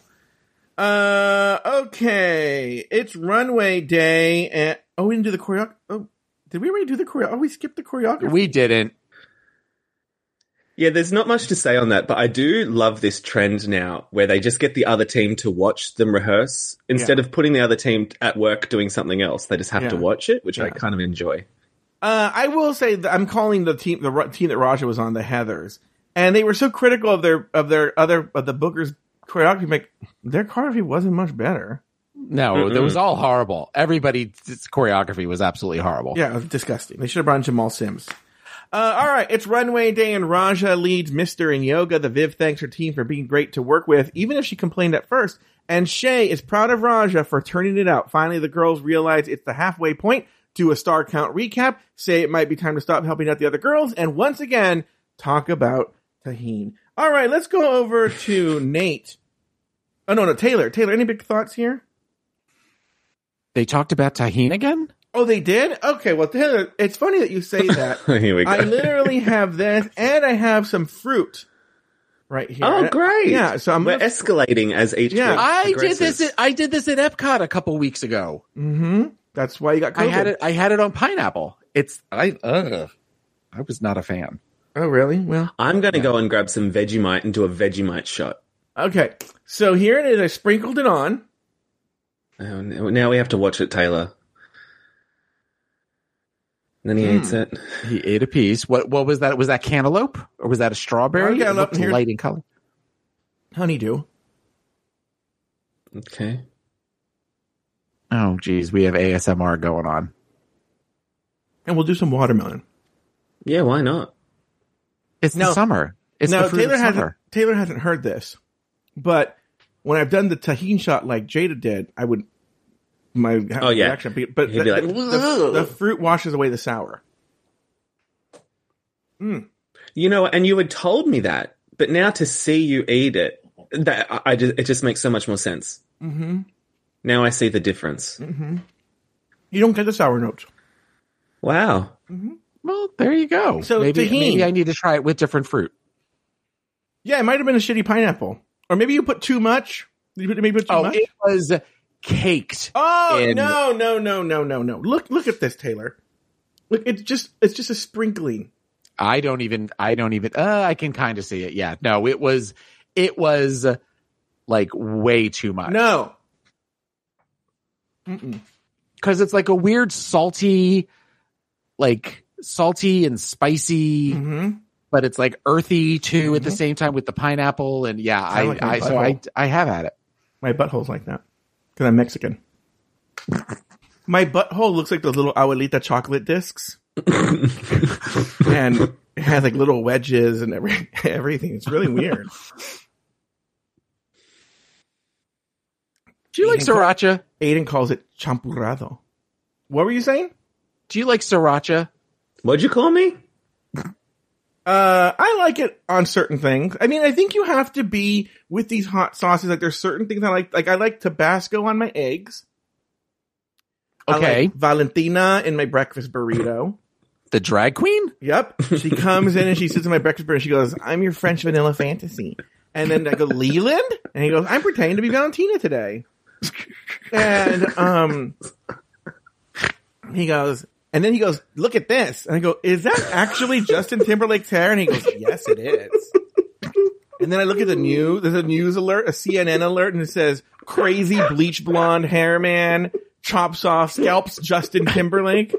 Okay. It's runway day. And, we didn't do the choreography. Oh, did we already do the choreography? Oh, we skipped the choreography. We didn't. Yeah, there's not much to say on that, but I do love this trend now where they just get the other team to watch them rehearse. Instead of putting the other team at work doing something else, they just have to watch it, which I kind of enjoy. I will say that I'm calling the team that Raja was on the Heathers, and they were so critical of the Bookers choreography. Like, their choreography wasn't much better. No, it was all horrible. Everybody's choreography was absolutely horrible. Yeah, it was disgusting. They should have brought in Jamal Sims. All right, it's runway day, and Raja leads Mr. in yoga. The Viv thanks her team for being great to work with, even if she complained at first. And Shay is proud of Raja for turning it out. Finally, the girls realize it's the halfway point. Do a star count recap, say it might be time to stop helping out the other girls, and once again, talk about Tahine. All right, let's go over to Nate. Oh, no, Taylor. Taylor, any big thoughts here? They talked about Tahine again? Oh, they did? Okay, well, Taylor, it's funny that you say that. Here we go. I literally have this, and I have some fruit right here. Oh, great. Yeah, so we're escalating as each week progresses. I did this at Epcot a couple weeks ago. Mm-hmm. That's why you got COVID. I had it on pineapple. I was not a fan. Oh, really? Well, I'm going to go and grab some Vegemite and do a Vegemite shot. Okay. So here it is. I sprinkled it on. Now we have to watch it, Taylor. And then he eats it. He ate a piece. What was that? Was that cantaloupe or was that a strawberry? Okay, It looked here. light in color. Honeydew. Okay. Oh, geez, we have ASMR going on. And we'll do some watermelon. Yeah, why not? It's the summer. It's no, the fruit of summer. Taylor hasn't heard this, but when I've done the tahini shot like Jada did, I would reaction. But He'd be like, the fruit washes away the sour. You know, and you had told me that, but now to see you eat it, it just makes so much more sense. Mm-hmm. Now I see the difference. Mm-hmm. You don't get the sour notes. Wow. Mm-hmm. Well, there you go. So maybe I need to try it with different fruit. Yeah, it might have been a shitty pineapple, or maybe you put too much. Did you maybe put too much? It was caked. Oh no! Look at this, Taylor. Look, it's just a sprinkling. I can kind of see it. Yeah. No, it was like way too much. No. Cause it's like a weird salty and spicy, but it's like earthy too at the same time with the pineapple. And yeah, I have had it. My butthole's like that because I'm Mexican. My butthole looks like those little abuelita chocolate discs. And it has like little wedges and everything. It's really weird. Do you like sriracha? Aiden calls it champurrado. What were you saying? Do you like sriracha? What'd you call me? I like it on certain things. I mean, I think you have to be with these hot sauces. Like there's certain things I like. Like I like Tabasco on my eggs. Okay. I like Valentina in my breakfast burrito. The drag queen? Yep. She comes in and she sits in my breakfast burrito and she goes, "I'm your French vanilla fantasy." And then I go, "Leland?" And he goes, "I'm pretending to be Valentina today." And he goes, "Look at this." And I go, "Is that actually Justin Timberlake's hair?" And he goes, "Yes, it is." And then I look at there's a news alert, a CNN alert, and it says, "Crazy bleach blonde hair man chops off scalps Justin Timberlake."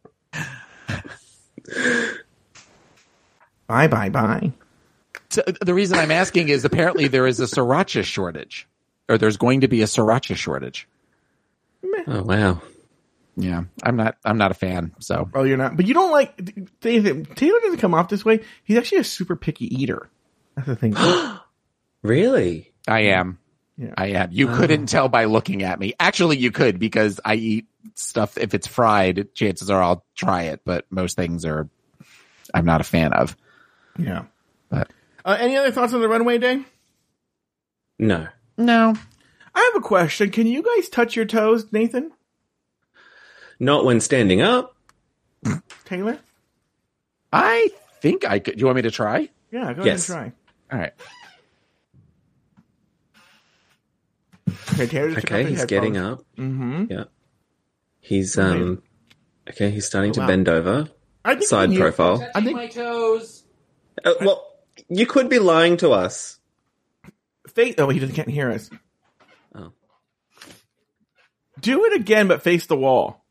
Bye. So the reason I'm asking is apparently there is a sriracha shortage, or there's going to be a sriracha shortage. Oh, wow. Yeah, I'm not a fan. So, oh, you're not, but you don't like Taylor doesn't come off this way. He's actually a super picky eater. That's the thing. Really? I am. Yeah. I am. You couldn't tell by looking at me. Actually, you could because I eat stuff. If it's fried, chances are I'll try it. But most things I'm not a fan of. Yeah. But any other thoughts on the runway day? No. I have a question. Can you guys touch your toes, Nathan? Not when standing up. Taylor? I think I could. Do you want me to try? Yeah, go ahead and try. All right. Okay, he's getting up. Mm-hmm. Yeah. He's he's starting to bend over. Side profile. I think my toes. Well, you could be lying to us. He can't hear us. Oh. Do it again, but face the wall.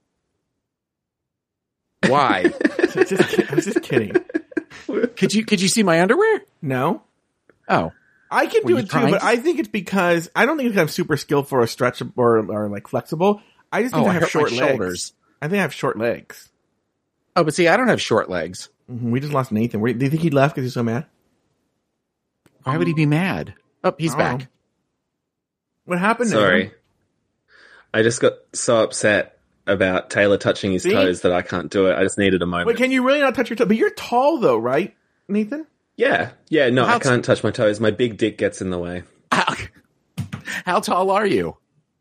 Why? I was just kidding. Could you see my underwear? No. Oh. I can do it too, but I think it's because I don't think I'm super skillful or stretch or like flexible. I just think I have short legs. Shoulders. I think I have short legs. Oh, but see, I don't have short legs. Mm-hmm. We just lost Nathan. Do you think he left because he's so mad? Why would he be mad? Oh, he's back. What happened? Sorry. Nathan? I just got so upset about Taylor touching his toes that I can't do it. I just needed a moment. Wait, can you really not touch your toes? But you're tall though, right, Nathan? Yeah. No, I can't touch my toes. My big dick gets in the way. How tall are you?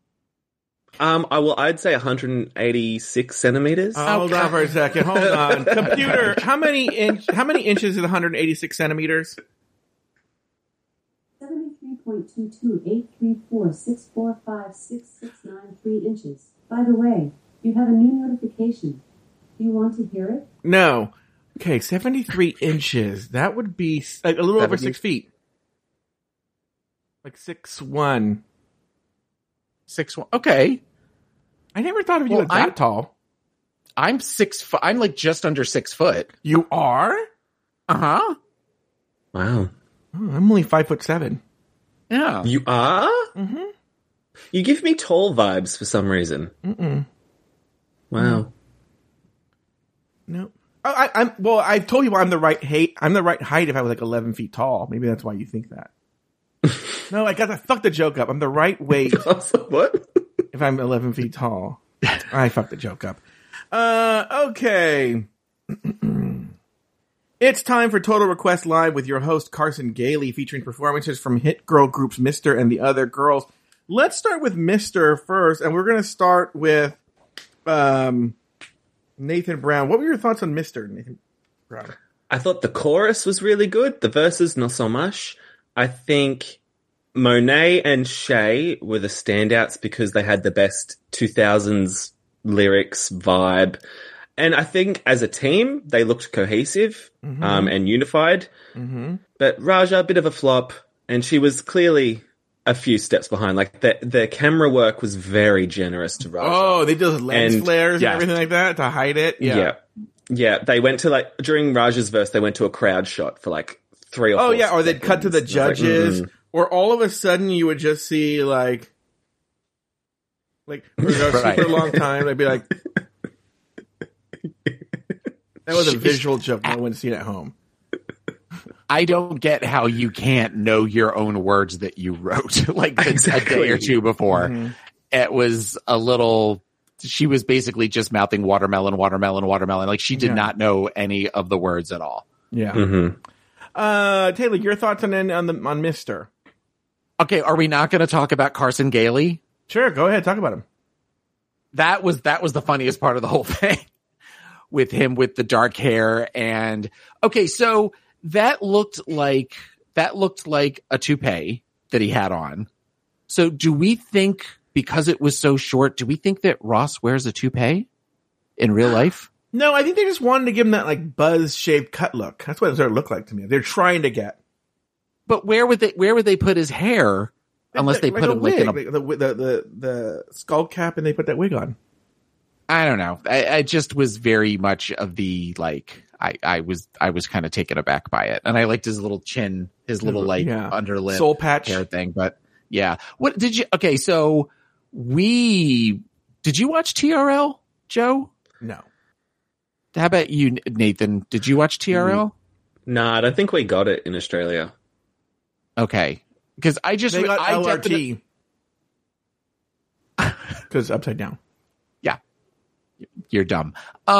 I'd say 186 centimeters. Hold on for a second. Hold on. Computer, how many inches is 186 centimeters? 73.228346456693 inches. By the way, you have a new notification. Do you want to hear it? No. Okay, 73 inches. That would be like a little over 6 feet. Like 6'1". 6'1". Okay. I never thought of you as that tall. I'm 6 foot. I'm like just under 6 foot. You are? Uh-huh. Wow. Oh, I'm only 5'7". Yeah. You are? Mm-hmm. You give me tall vibes for some reason. Mm-mm. Wow. No. I've told people I'm the right height. I'm the right height if I was like 11 feet tall. Maybe that's why you think that. No, I fucked the joke up. I'm the right weight. What? If I'm 11 feet tall. I fucked the joke up. Okay. It's time for Total Request Live with your host, Carson Gailey, featuring performances from hit girl groups Mr. and the Other Girls. Let's start with Mr. first, and we're going to start with Nathan Brown. What were your thoughts on Mr., Nathan Brown? I thought the chorus was really good. The verses, not so much. I think Monet and Shay were the standouts because they had the best 2000s lyrics vibe. And I think as a team, they looked cohesive and unified. Mm-hmm. But Raja, a bit of a flop, and she was clearly a few steps behind. Like the camera work was very generous to Raja. Oh, they did those lens flares and everything like that to hide it? Yeah. They went to during Raja's verse, they went to a crowd shot for 3 or 4 seconds. Or they'd cut to the judges, or all of a sudden you would just see for a super long time, they'd be like, that was a visual joke no one's seen at home. I don't get how you can't know your own words that you wrote a day or two before. Mm-hmm. It was a little, she was basically just mouthing watermelon. Like she did not know any of the words at all. Yeah. Mm-hmm. Taylor, your thoughts on Mr.? Okay. Are we not going to talk about Carson Gailey? Sure. Go ahead. Talk about him. That was the funniest part of the whole thing with him with the dark hair. And okay. So that looked like a toupee that he had on. So do we think, because it was so short, do we think that Ross wears a toupee in real life? No, I think they just wanted to give him that buzz shaped cut look. That's what it sort of looked like to me. They're trying to get. But where would they put his hair? Unless they put him wig, in the skull cap, and they put that wig on. I don't know. I just was very much of the I was kind of taken aback by it, and I liked his little chin, his little underlip soul patch hair thing. But yeah, what did you? Okay, so did you watch TRL, Joe? No. How about you, Nathan? Did you watch TRL? No, I don't think we got it in Australia. Okay, because I got LRT because upside down. Yeah, you're dumb.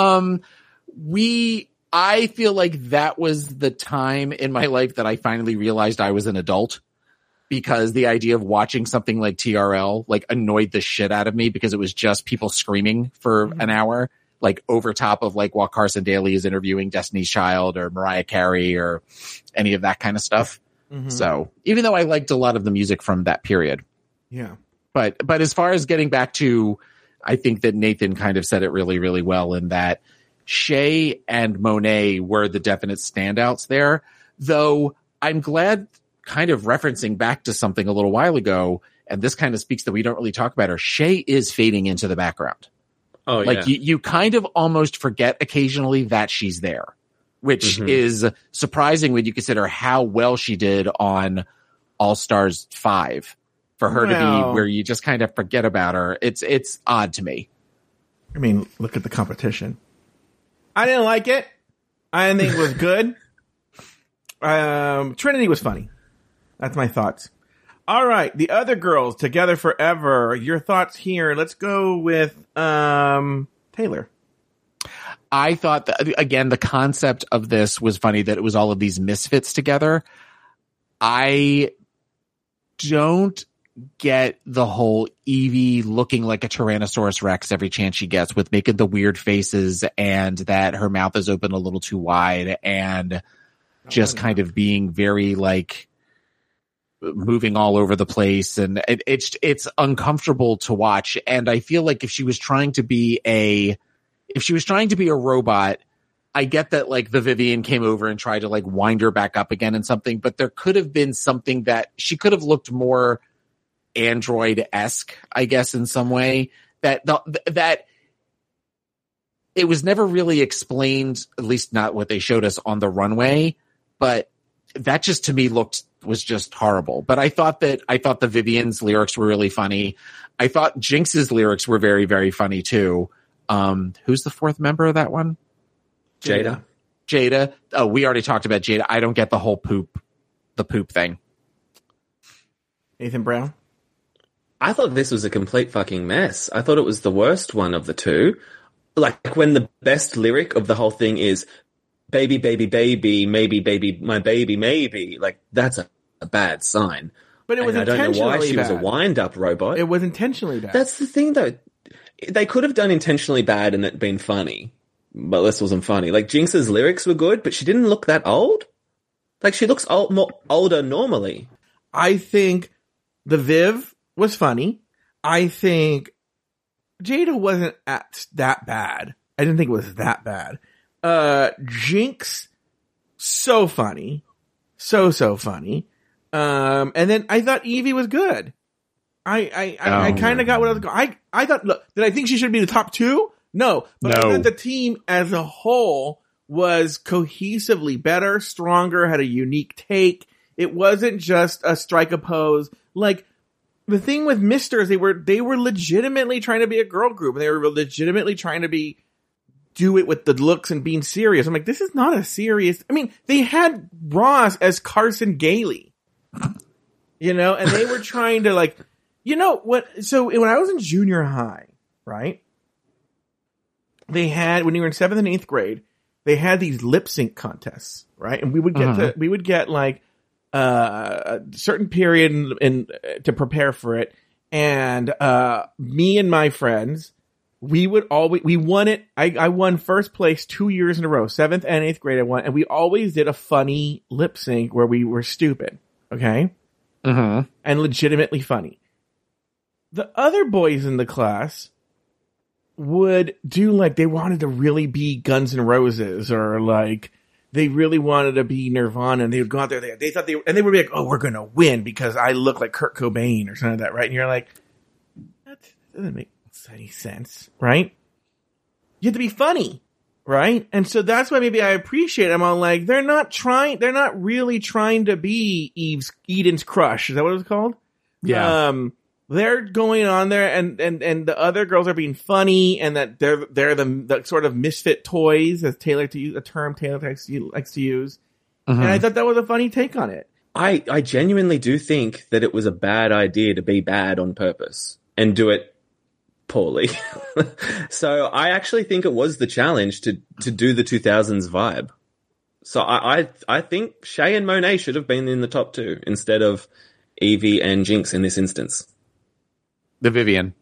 I feel like that was the time in my life that I finally realized I was an adult, because the idea of watching something like TRL annoyed the shit out of me, because it was just people screaming for an hour, over top of while Carson Daly is interviewing Destiny's Child or Mariah Carey or any of that kind of stuff. Mm-hmm. So even though I liked a lot of the music from that period. Yeah. But as far as getting back to, I think that Nathan kind of said it really, really well, in that Shay and Monet were the definite standouts there, though I'm glad, kind of referencing back to something a little while ago, and this kind of speaks that we don't really talk about her. Shay is fading into the background. Oh, yeah. You kind of almost forget occasionally that she's there, which is surprising when you consider how well she did on All Stars 5. For her to be where you just kind of forget about her, it's odd to me. I mean, look at the competition. I didn't like it. I didn't think it was good. Trinity was funny. That's my thoughts. All right, the Other Girls, Together Forever. Your thoughts here. Let's go with Taylor. I thought that, again, the concept of this was funny, that it was all of these misfits together. I don't get the whole Evie looking like a Tyrannosaurus Rex every chance she gets, with making the weird faces and that her mouth is open a little too wide and just kind of being very moving all over the place. And it's uncomfortable to watch. And I feel like if she was trying to be a robot, I get that the Vivian came over and tried to wind her back up again and something, but there could have been something that she could have looked more Android-esque, I guess, in some way, that it was never really explained, at least not what they showed us on the runway, but that just to me was just horrible. But I thought the Vivian's lyrics were really funny. I thought Jinx's lyrics were very, very funny too. Who's the fourth member of that one? Jada. Oh, we already talked about Jada. I don't get the whole poop thing. Nathan Brown? I thought this was a complete fucking mess. I thought it was the worst one of the two. Like, when the best lyric of the whole thing is, baby, baby, baby, maybe, baby, my baby, maybe. Like, that's a bad sign. But it was I intentionally don't know why she was a bad. wind-up robot. It was intentionally bad. That's the thing, though. They could have done intentionally bad and it been funny. But this wasn't funny. Like, Jinx's lyrics were good, but she didn't look that old. Like, she looks older normally. I think the Viv was funny. I think Jada wasn't that bad. I didn't think it was that bad. Jinx, so funny. So funny. And then I thought Evie was good. I kind of got what I was going. I thought, look, did I think she should be the top two? No. But I thought the team as a whole was cohesively better, stronger, had a unique take. It wasn't just a strike a pose. Like, the thing with Misters, they were legitimately trying to be a girl group. And they were legitimately trying to do it with the looks and being serious. I'm like, this is not a serious. I mean, they had Ross as Carson Gailey, you know, and they were trying to, like, you know what? So when I was in junior high, right? They had, when you were in 7th and 8th grade, they had these lip sync contests, right? And we would get like a certain period to prepare for it. And me and my friends, we won it. I won first place 2 years in a row. 7th and 8th grade I won. And we always did a funny lip sync where we were stupid. Okay? Mm-hmm. And legitimately funny. The other boys in the class would do like they wanted to really be Guns N' Roses, or like they really wanted to be Nirvana, and they would go out there. They thought they would be like, "Oh, we're gonna win because I look like Kurt Cobain or something like that," right? And you're like, that doesn't make any sense, right? You have to be funny, right? And so that's why maybe I appreciate them. I'm like, they're not really trying to be Eden's crush. Is that what it was called? Yeah. They're going on there and the other girls are being funny, and that they're the sort of misfit toys, as Taylor to use a term Taylor likes to use. Mm-hmm. And I thought that was a funny take on it. I genuinely do think that it was a bad idea to be bad on purpose and do it poorly. So I actually think it was the challenge to do the 2000s vibe. So I think Shay and Monet should have been in the top two instead of Evie and Jinx in this instance. The Vivian.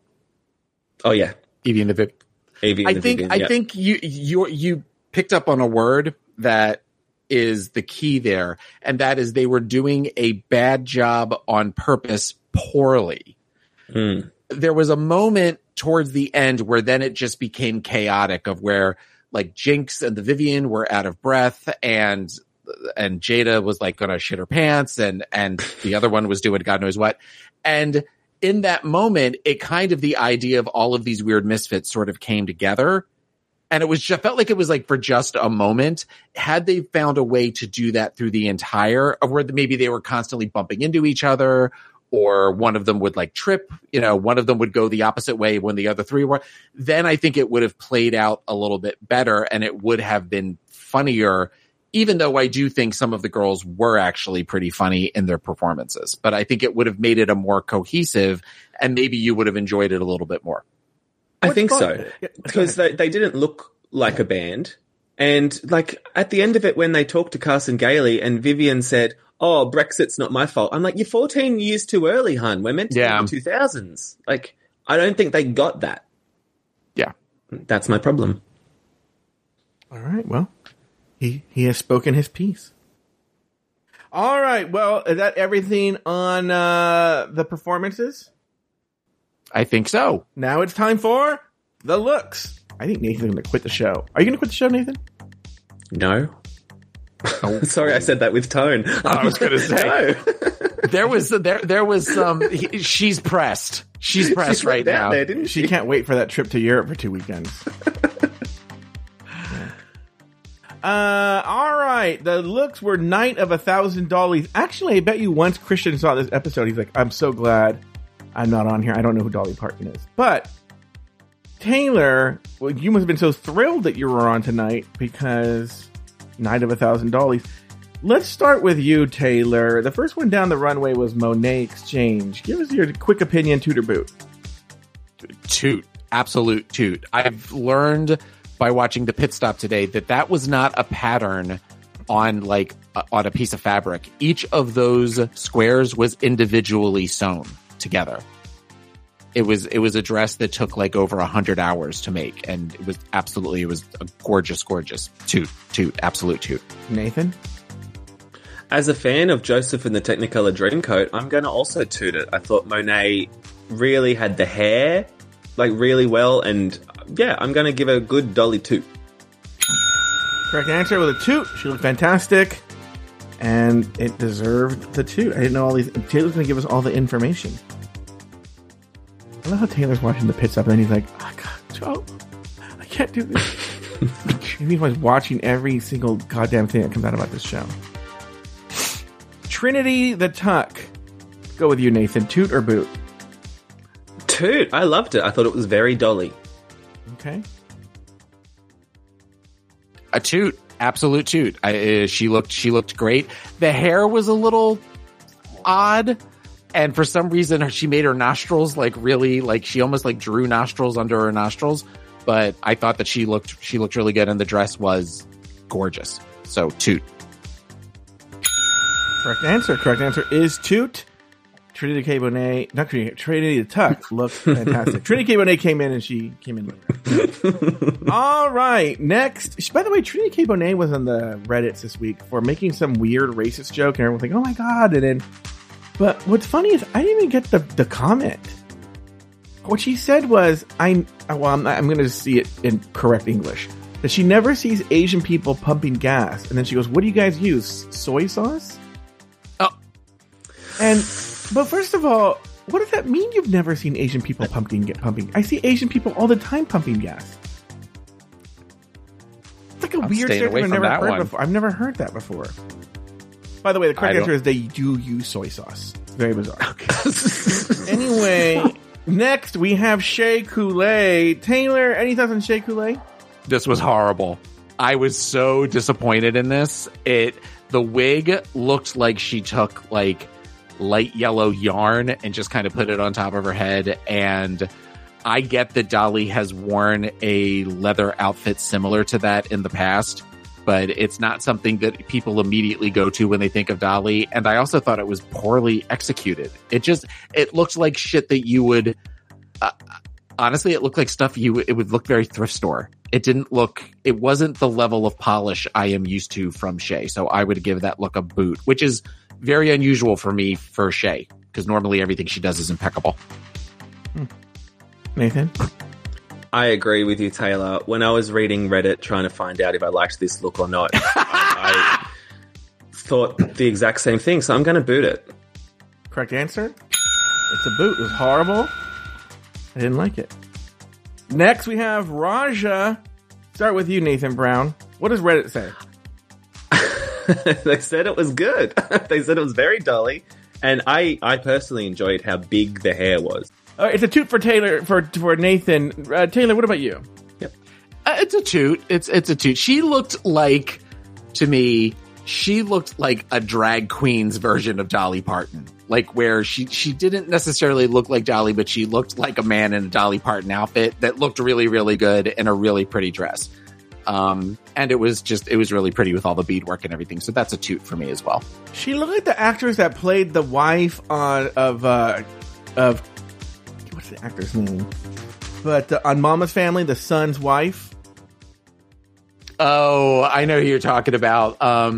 Oh yeah, Evie and the Vivian. Evie and the Vivian. I think you picked up on a word that is the key there, and that is they were doing a bad job on purpose poorly. There was a moment towards the end where then it just became chaotic, of where like Jinx and the Vivian were out of breath, and Jada was like gonna shit her pants, and the other one was doing God knows what. And in that moment, it kind of, the idea of all of these weird misfits sort of came together. And it was just, felt like it was like for just a moment. Had they found a way to do that through the entire, of where maybe they were constantly bumping into each other, or one of them would like trip, you know, one of them would go the opposite way when the other three were, then I think it would have played out a little bit better, and it would have been funnier, even though I do think some of the girls were actually pretty funny in their performances. But I think it would have made it a more cohesive, and maybe you would have enjoyed it a little bit more. I think so, because they didn't look like a band. And like at the end of it, when they talked to Carson Gailey and Vivian said, "Oh, Brexit's not my fault," I'm like, "You're 14 years too early, hun. We're meant to be in the 2000s." Like, I don't think they got that. Yeah. That's my problem. All right. Well, he has spoken his piece. All right. Well, is that everything on the performances? I think so. Now it's time for the looks. I think Nathan's going to quit the show. Are you going to quit the show, Nathan? No. Oh, sorry, I said that with tone. I was going to say. No. there was some. She's pressed. She's pressed right now. There, didn't she can't wait for that trip to Europe for 2 weekends. All right. The looks were Night of $1,000. Actually, I bet you once Christian saw this episode, he's like, I'm so glad I'm not on here. I don't know who Dolly Parton is. But Taylor, well, you must have been so thrilled that you were on tonight because Night of $1,000. Let's start with you, Taylor. The first one down the runway was Monet Exchange. Give us your quick opinion, toot or boot. Toot. Absolute toot. I've learned by watching the pit stop today that was not a pattern on on a piece of fabric. Each of those squares was individually sewn together. It was a dress that took over 100 hours to make, and it was a gorgeous toot, absolute toot. Nathan? As a fan of Joseph in the Technicolor Dreamcoat, I'm going to also toot it. I thought Monet really had the hair really well, and yeah, I'm going to give a good Dolly toot. Correct answer with a toot. She looked fantastic, and it deserved the toot. I didn't know all these. Taylor's going to give us all the information. I love how Taylor's watching the pit stop, and then he's like, oh, God, Joe, I can't do this. He was watching every single goddamn thing that comes out about this show. Trinity the Tuck. Go with you, Nathan. Toot or boot? Toot. I loved it. I thought it was very Dolly. Okay. A toot. Absolute toot. She looked great. The hair was a little odd, and for some reason she made her nostrils really she almost drew nostrils under her nostrils. But I thought that she looked really good, and the dress was gorgeous. So toot. Correct answer is toot. Trinity K. Bonet, not Trinity, Trinity the Tuck looked fantastic. Trinity K. Bonet came in, and she came in later. All right, next. By the way, Trinity K. Bonet was on the Reddits this week for making some weird racist joke, and everyone's like, oh my God. And then, but what's funny is I didn't even get the comment. What she said was, I'm going to see it in correct English, that she never sees Asian people pumping gas. And then she goes, what do you guys use? Soy sauce? Oh. But first of all, what does that mean you've never seen Asian people pumping? I see Asian people all the time pumping gas. It's like a weird stereotype I've never heard before. I've never heard that before. By the way, the correct answer is they do use soy sauce. It's very bizarre. Okay. Anyway, next we have Shea Coulee. Taylor, any thoughts on Shea Coulee? This was horrible. I was so disappointed in this. The wig looked like she took light yellow yarn and just kind of put it on top of her head. And I get that Dolly has worn a leather outfit similar to that in the past, but it's not something that people immediately go to when they think of Dolly. And I also thought it was poorly executed. It looked like shit that you would, honestly, it looked like stuff it would look very thrift store. It wasn't the level of polish I am used to from Shea. So I would give that look a boot, which is very unusual for me for Shea, because normally everything she does is impeccable. Nathan? I agree with you, Taylor. When I was reading Reddit trying to find out if I liked this look or not, I thought the exact same thing, so I'm going to boot it. Correct answer? It's a boot. It was horrible. I didn't like it. Next, we have Raja. Start with you, Nathan Brown. What does Reddit say? They said it was good. They said it was very Dolly. And I personally enjoyed how big the hair was. All right, it's a toot for Taylor, for Nathan. Taylor, what about you? Yep. It's a toot. It's a toot. She looked like a drag queen's version of Dolly Parton. Where she didn't necessarily look like Dolly, but she looked like a man in a Dolly Parton outfit that looked really, really good in a really pretty dress. And it was really pretty with all the beadwork and everything. So that's a toot for me as well. She looked like the actress that played the wife of what's the actor's name? But on Mama's Family, the son's wife. Oh, I know who you're talking about.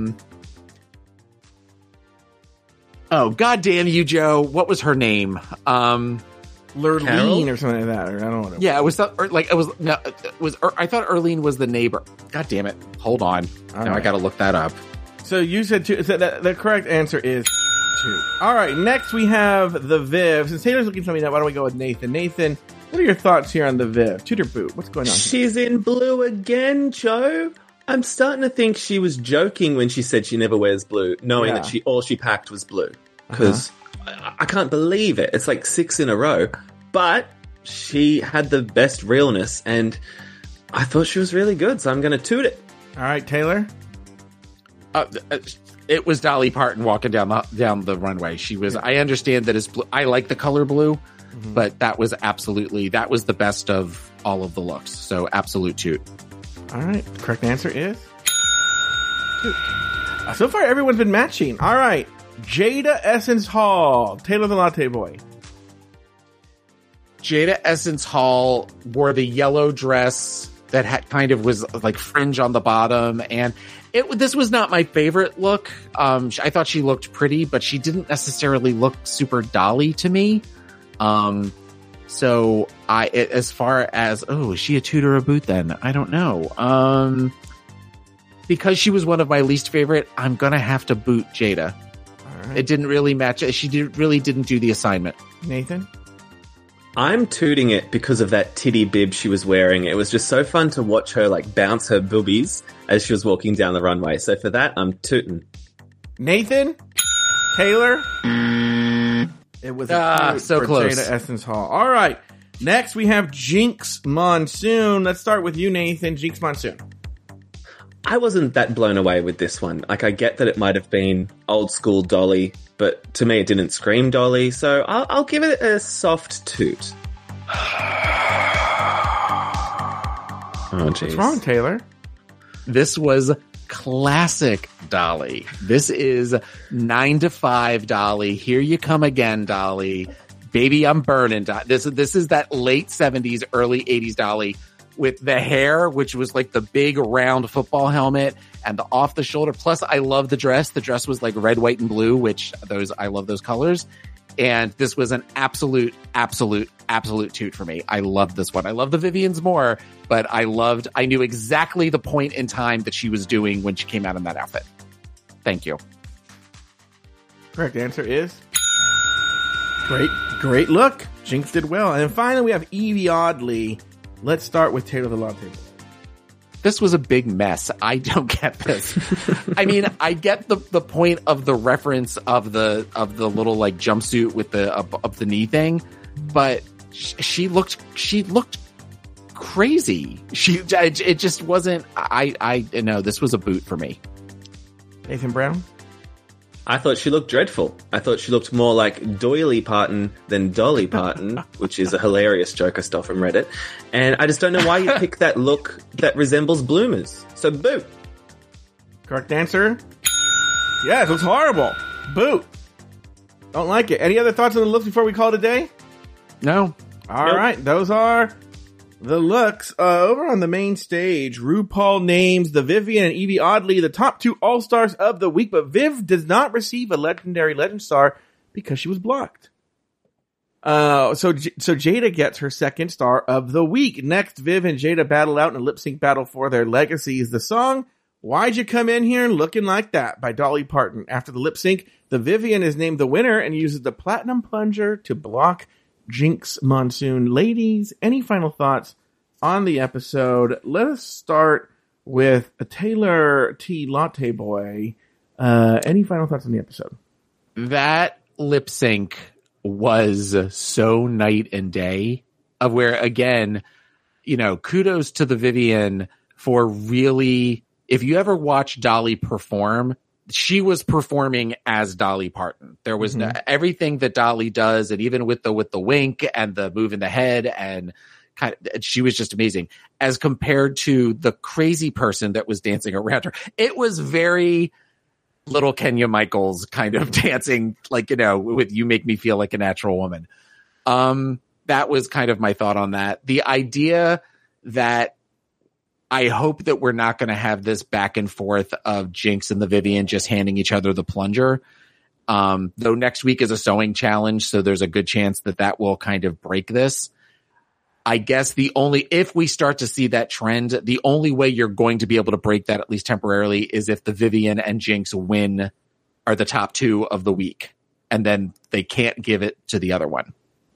Oh, goddamn you, Joe! What was her name? Lurleen or something like that. Or I don't know. Yeah, it was I thought Erlene was the neighbor. God damn it! Hold on. Now I got to look that up. So you said two. So the correct answer is 2. All right. Next we have the Viv. Since Taylor's looking for me now, why don't we go with Nathan? Nathan, what are your thoughts here on the Viv? Toot or boot? What's going on here? She's in blue again, Joe. I'm starting to think she was joking when she said she never wears blue, knowing that all she packed was blue. Because I can't believe it. It's like 6 in a row. But she had the best realness, and I thought she was really good, so I'm going to toot it. All right, Taylor? It was Dolly Parton walking down the runway. She was. I understand that it's blue. I like the color blue, but that was the best of all of the looks. So absolute toot. All right, the correct answer is toot. So far, everyone's been matching. All right, Jada Essence Hall, Taylor the Latte Boy. Jada Essence Hall wore the yellow dress that kind of was like fringe on the bottom, and this was not my favorite look. I thought she looked pretty, but she didn't necessarily look super Dolly to me. So as far as, is she a toot or a boot then? I don't know. Because she was one of my least favorite, I'm going to have to boot Jada. All right. It didn't really match. She really didn't do the assignment. Nathan? I'm tooting it because of that titty bib she was wearing. It was just so fun to watch her like bounce her boobies as she was walking down the runway. So for that, I'm tooting. Nathan? Taylor? It was so close. Jada Essence Hall. All right. Next, we have Jinx Monsoon. Let's start with you, Nathan. Jinx Monsoon. I wasn't that blown away with this one. Like, I get that it might have been old school Dolly, but to me it didn't scream Dolly, so I'll give it a soft toot. Oh, geez. What's wrong, Taylor? This was classic Dolly. This is 9 to 5 Dolly. Here you come again, Dolly. Baby, I'm burning. This is that late 70s, early 80s Dolly with the hair, which was like the big round football helmet and the off the shoulder. Plus, I love the dress. The dress was like red, white, and blue, which I love those colors. And this was an absolute toot for me. I loved this one. I love the Vivians more, but I knew exactly the point in time that she was doing when she came out in that outfit. Thank you. Correct answer is great look. Jinx did well. And then finally, we have Evie Oddly. Let's start with Taylor the Latte Boy. This was a big mess. I don't get this. I mean, I get the point of the reference of the little like jumpsuit with the up the knee thing, but she looked crazy. It just wasn't. I know this was a boot for me. Nathan Brown. I thought she looked dreadful. I thought she looked more like Doily Parton than Dolly Parton, which is a hilarious joke I stole from Reddit. And I just don't know why you pick that look that resembles bloomers. So boot. Correct answer? Yeah, it looks horrible. Boot. Don't like it. Any other thoughts on the looks before we call it a day? No. All right. Those are the looks. Over on the main stage, RuPaul names the Vivian and Evie Oddly the top 2 All-Stars of the week, but Viv does not receive a legendary legend star because she was blocked. So Jada gets her second star of the week. Next, Viv and Jada battle out in a lip-sync battle for their legacies. The song, Why'd You Come In Here Looking Like That by Dolly Parton. After the lip-sync, the Vivian is named the winner and uses the Platinum Plunger to block Jinx Monsoon. Ladies, any final thoughts on the episode? Let us start with a Taylor T. Latte Boy. Any final thoughts on the episode? That lip sync was so night and day, of where, again, kudos to the Vivian for really, if you ever watch Dolly perform, she was performing as Dolly Parton. There was everything that Dolly does, and even with the wink and the move in the head, and she was just amazing. As compared to the crazy person that was dancing around her, it was very little Kenya Michaels kind of dancing, like with "You Make Me Feel Like a Natural Woman." That was kind of my thought on that. The idea that I hope that we're not going to have this back and forth of Jinx and the Vivian just handing each other the plunger. Though next week is a sewing challenge, so there's a good chance that will kind of break this. I guess if we start to see that trend, the only way you're going to be able to break that, at least temporarily, is if the Vivian and Jinx are the top 2 of the week, and then they can't give it to the other one.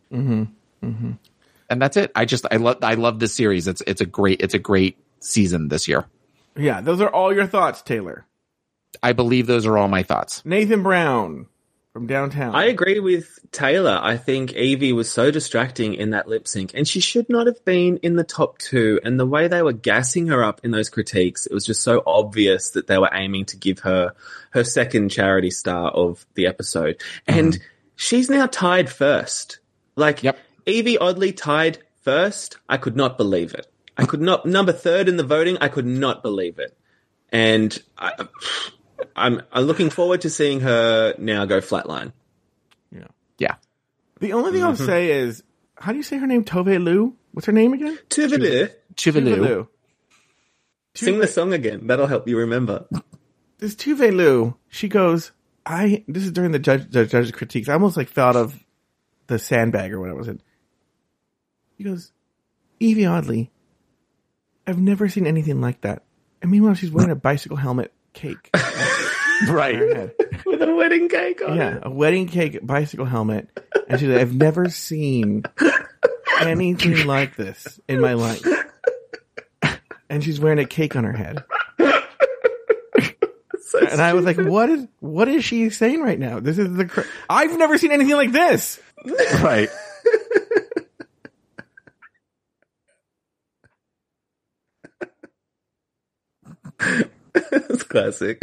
And that's it. I love this series. It's a great season this year. Yeah, those are all your thoughts, Taylor. I believe those are all my thoughts. Nathan Brown from Downtown. I agree with Taylor. I think Evie was so distracting in that lip sync, and she should not have been in the top 2. And the way they were gassing her up in those critiques, it was just so obvious that they were aiming to give her her second charity star of the episode. And she's now tied first. Evie Oddly tied first. I could not believe it. I could not. Number 3rd in the voting. I could not believe it. And I'm looking forward to seeing her now go flatline. Yeah. The only thing I'll say is, how do you say her name? Tove Lu? What's her name again? Tuvalu. Sing the song again. That'll help you remember. This Tove Lu, she goes, this is during the judge's critiques. I almost fell out of the sandbag or whatever it was. He goes, Evie Oddly, I've never seen anything like that. And meanwhile, she's wearing a bicycle helmet cake. Right. With a wedding cake on it. Yeah, a wedding cake bicycle helmet. And she's like, I've never seen anything like this in my life. And she's wearing a cake on her head. And I was like, what is she saying right now? This is I've never seen anything like this. Right. It's classic.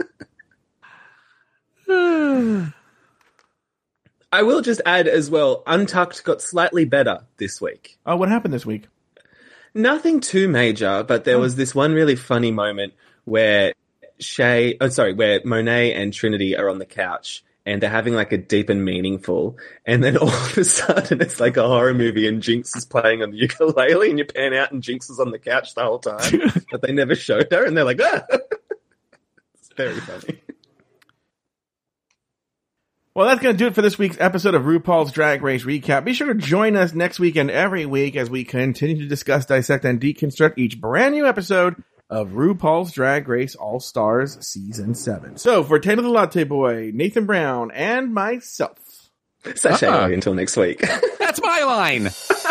I will just add as well, Untucked got slightly better this week. Oh, what happened this week? Nothing too major, but there was this one really funny moment where where Monet and Trinity are on the couch and they're having a deep and meaningful, and then all of a sudden it's like a horror movie and Jinx is playing on the ukulele and you pan out and Jinx is on the couch the whole time, but they never showed her and they're like, ah! It's very funny. Well, that's going to do it for this week's episode of RuPaul's Drag Race Recap. Be sure to join us next week and every week as we continue to discuss, dissect, and deconstruct each brand new episode of RuPaul's Drag Race All-Stars Season 7. So, for Taylor the Latte Boy, Nathan Brown, and myself. Sashay until next week. That's my line!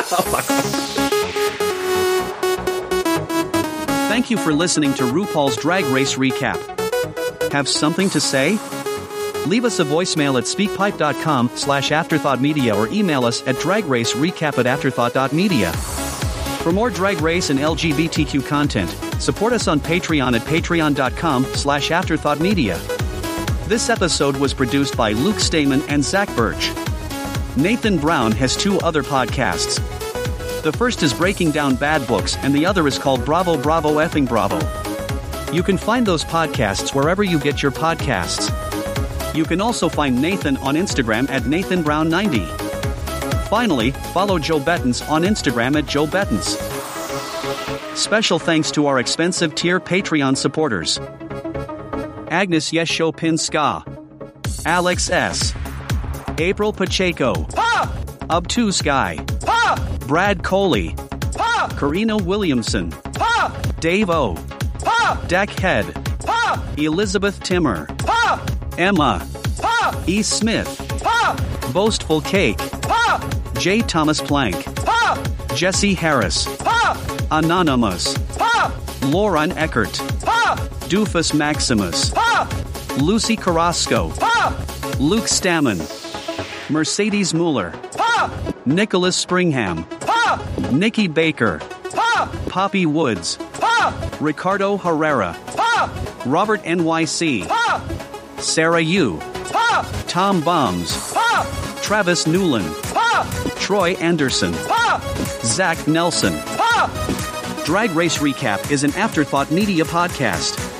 Thank you for listening to RuPaul's Drag Race Recap. Have something to say? Leave us a voicemail at speakpipe.com/afterthoughtmedia or email us at dragracerecap@afterthought.media. For more Drag Race and LGBTQ content, support us on Patreon at patreon.com/afterthoughtmedia. This episode was produced by Luke Stamen and Zach Birch. Nathan Brown has 2 other podcasts. The first is Breaking Down Bad Books and the other is called Bravo Bravo Effing Bravo. You can find those podcasts wherever you get your podcasts. You can also find Nathan on Instagram at NathanBrown90. Finally, follow Joe Bettens on Instagram at Joe Bettens. Special thanks to our expensive tier Patreon supporters: Agnes Yeshopin Ska, Alex S., April Pacheco, Ubtu Sky, Brad Coley, Karina Williamson, Dave O, Dak Head, Elizabeth Timmer, Emma, E. Smith, Boastful Cake, J. Thomas Plank, Jesse Harris, Anonymous, Lauren Eckert, Doofus Maximus, Lucy Carrasco, Luke Stammen, Mercedes Mueller, Nicholas Springham, Nikki Baker, Poppy Woods, Ricardo Herrera, Robert NYC, Sarah Yu, Tom Bums, Travis Newland, Troy Anderson, Zach Nelson. Drag Race Recap is an Afterthought Media podcast.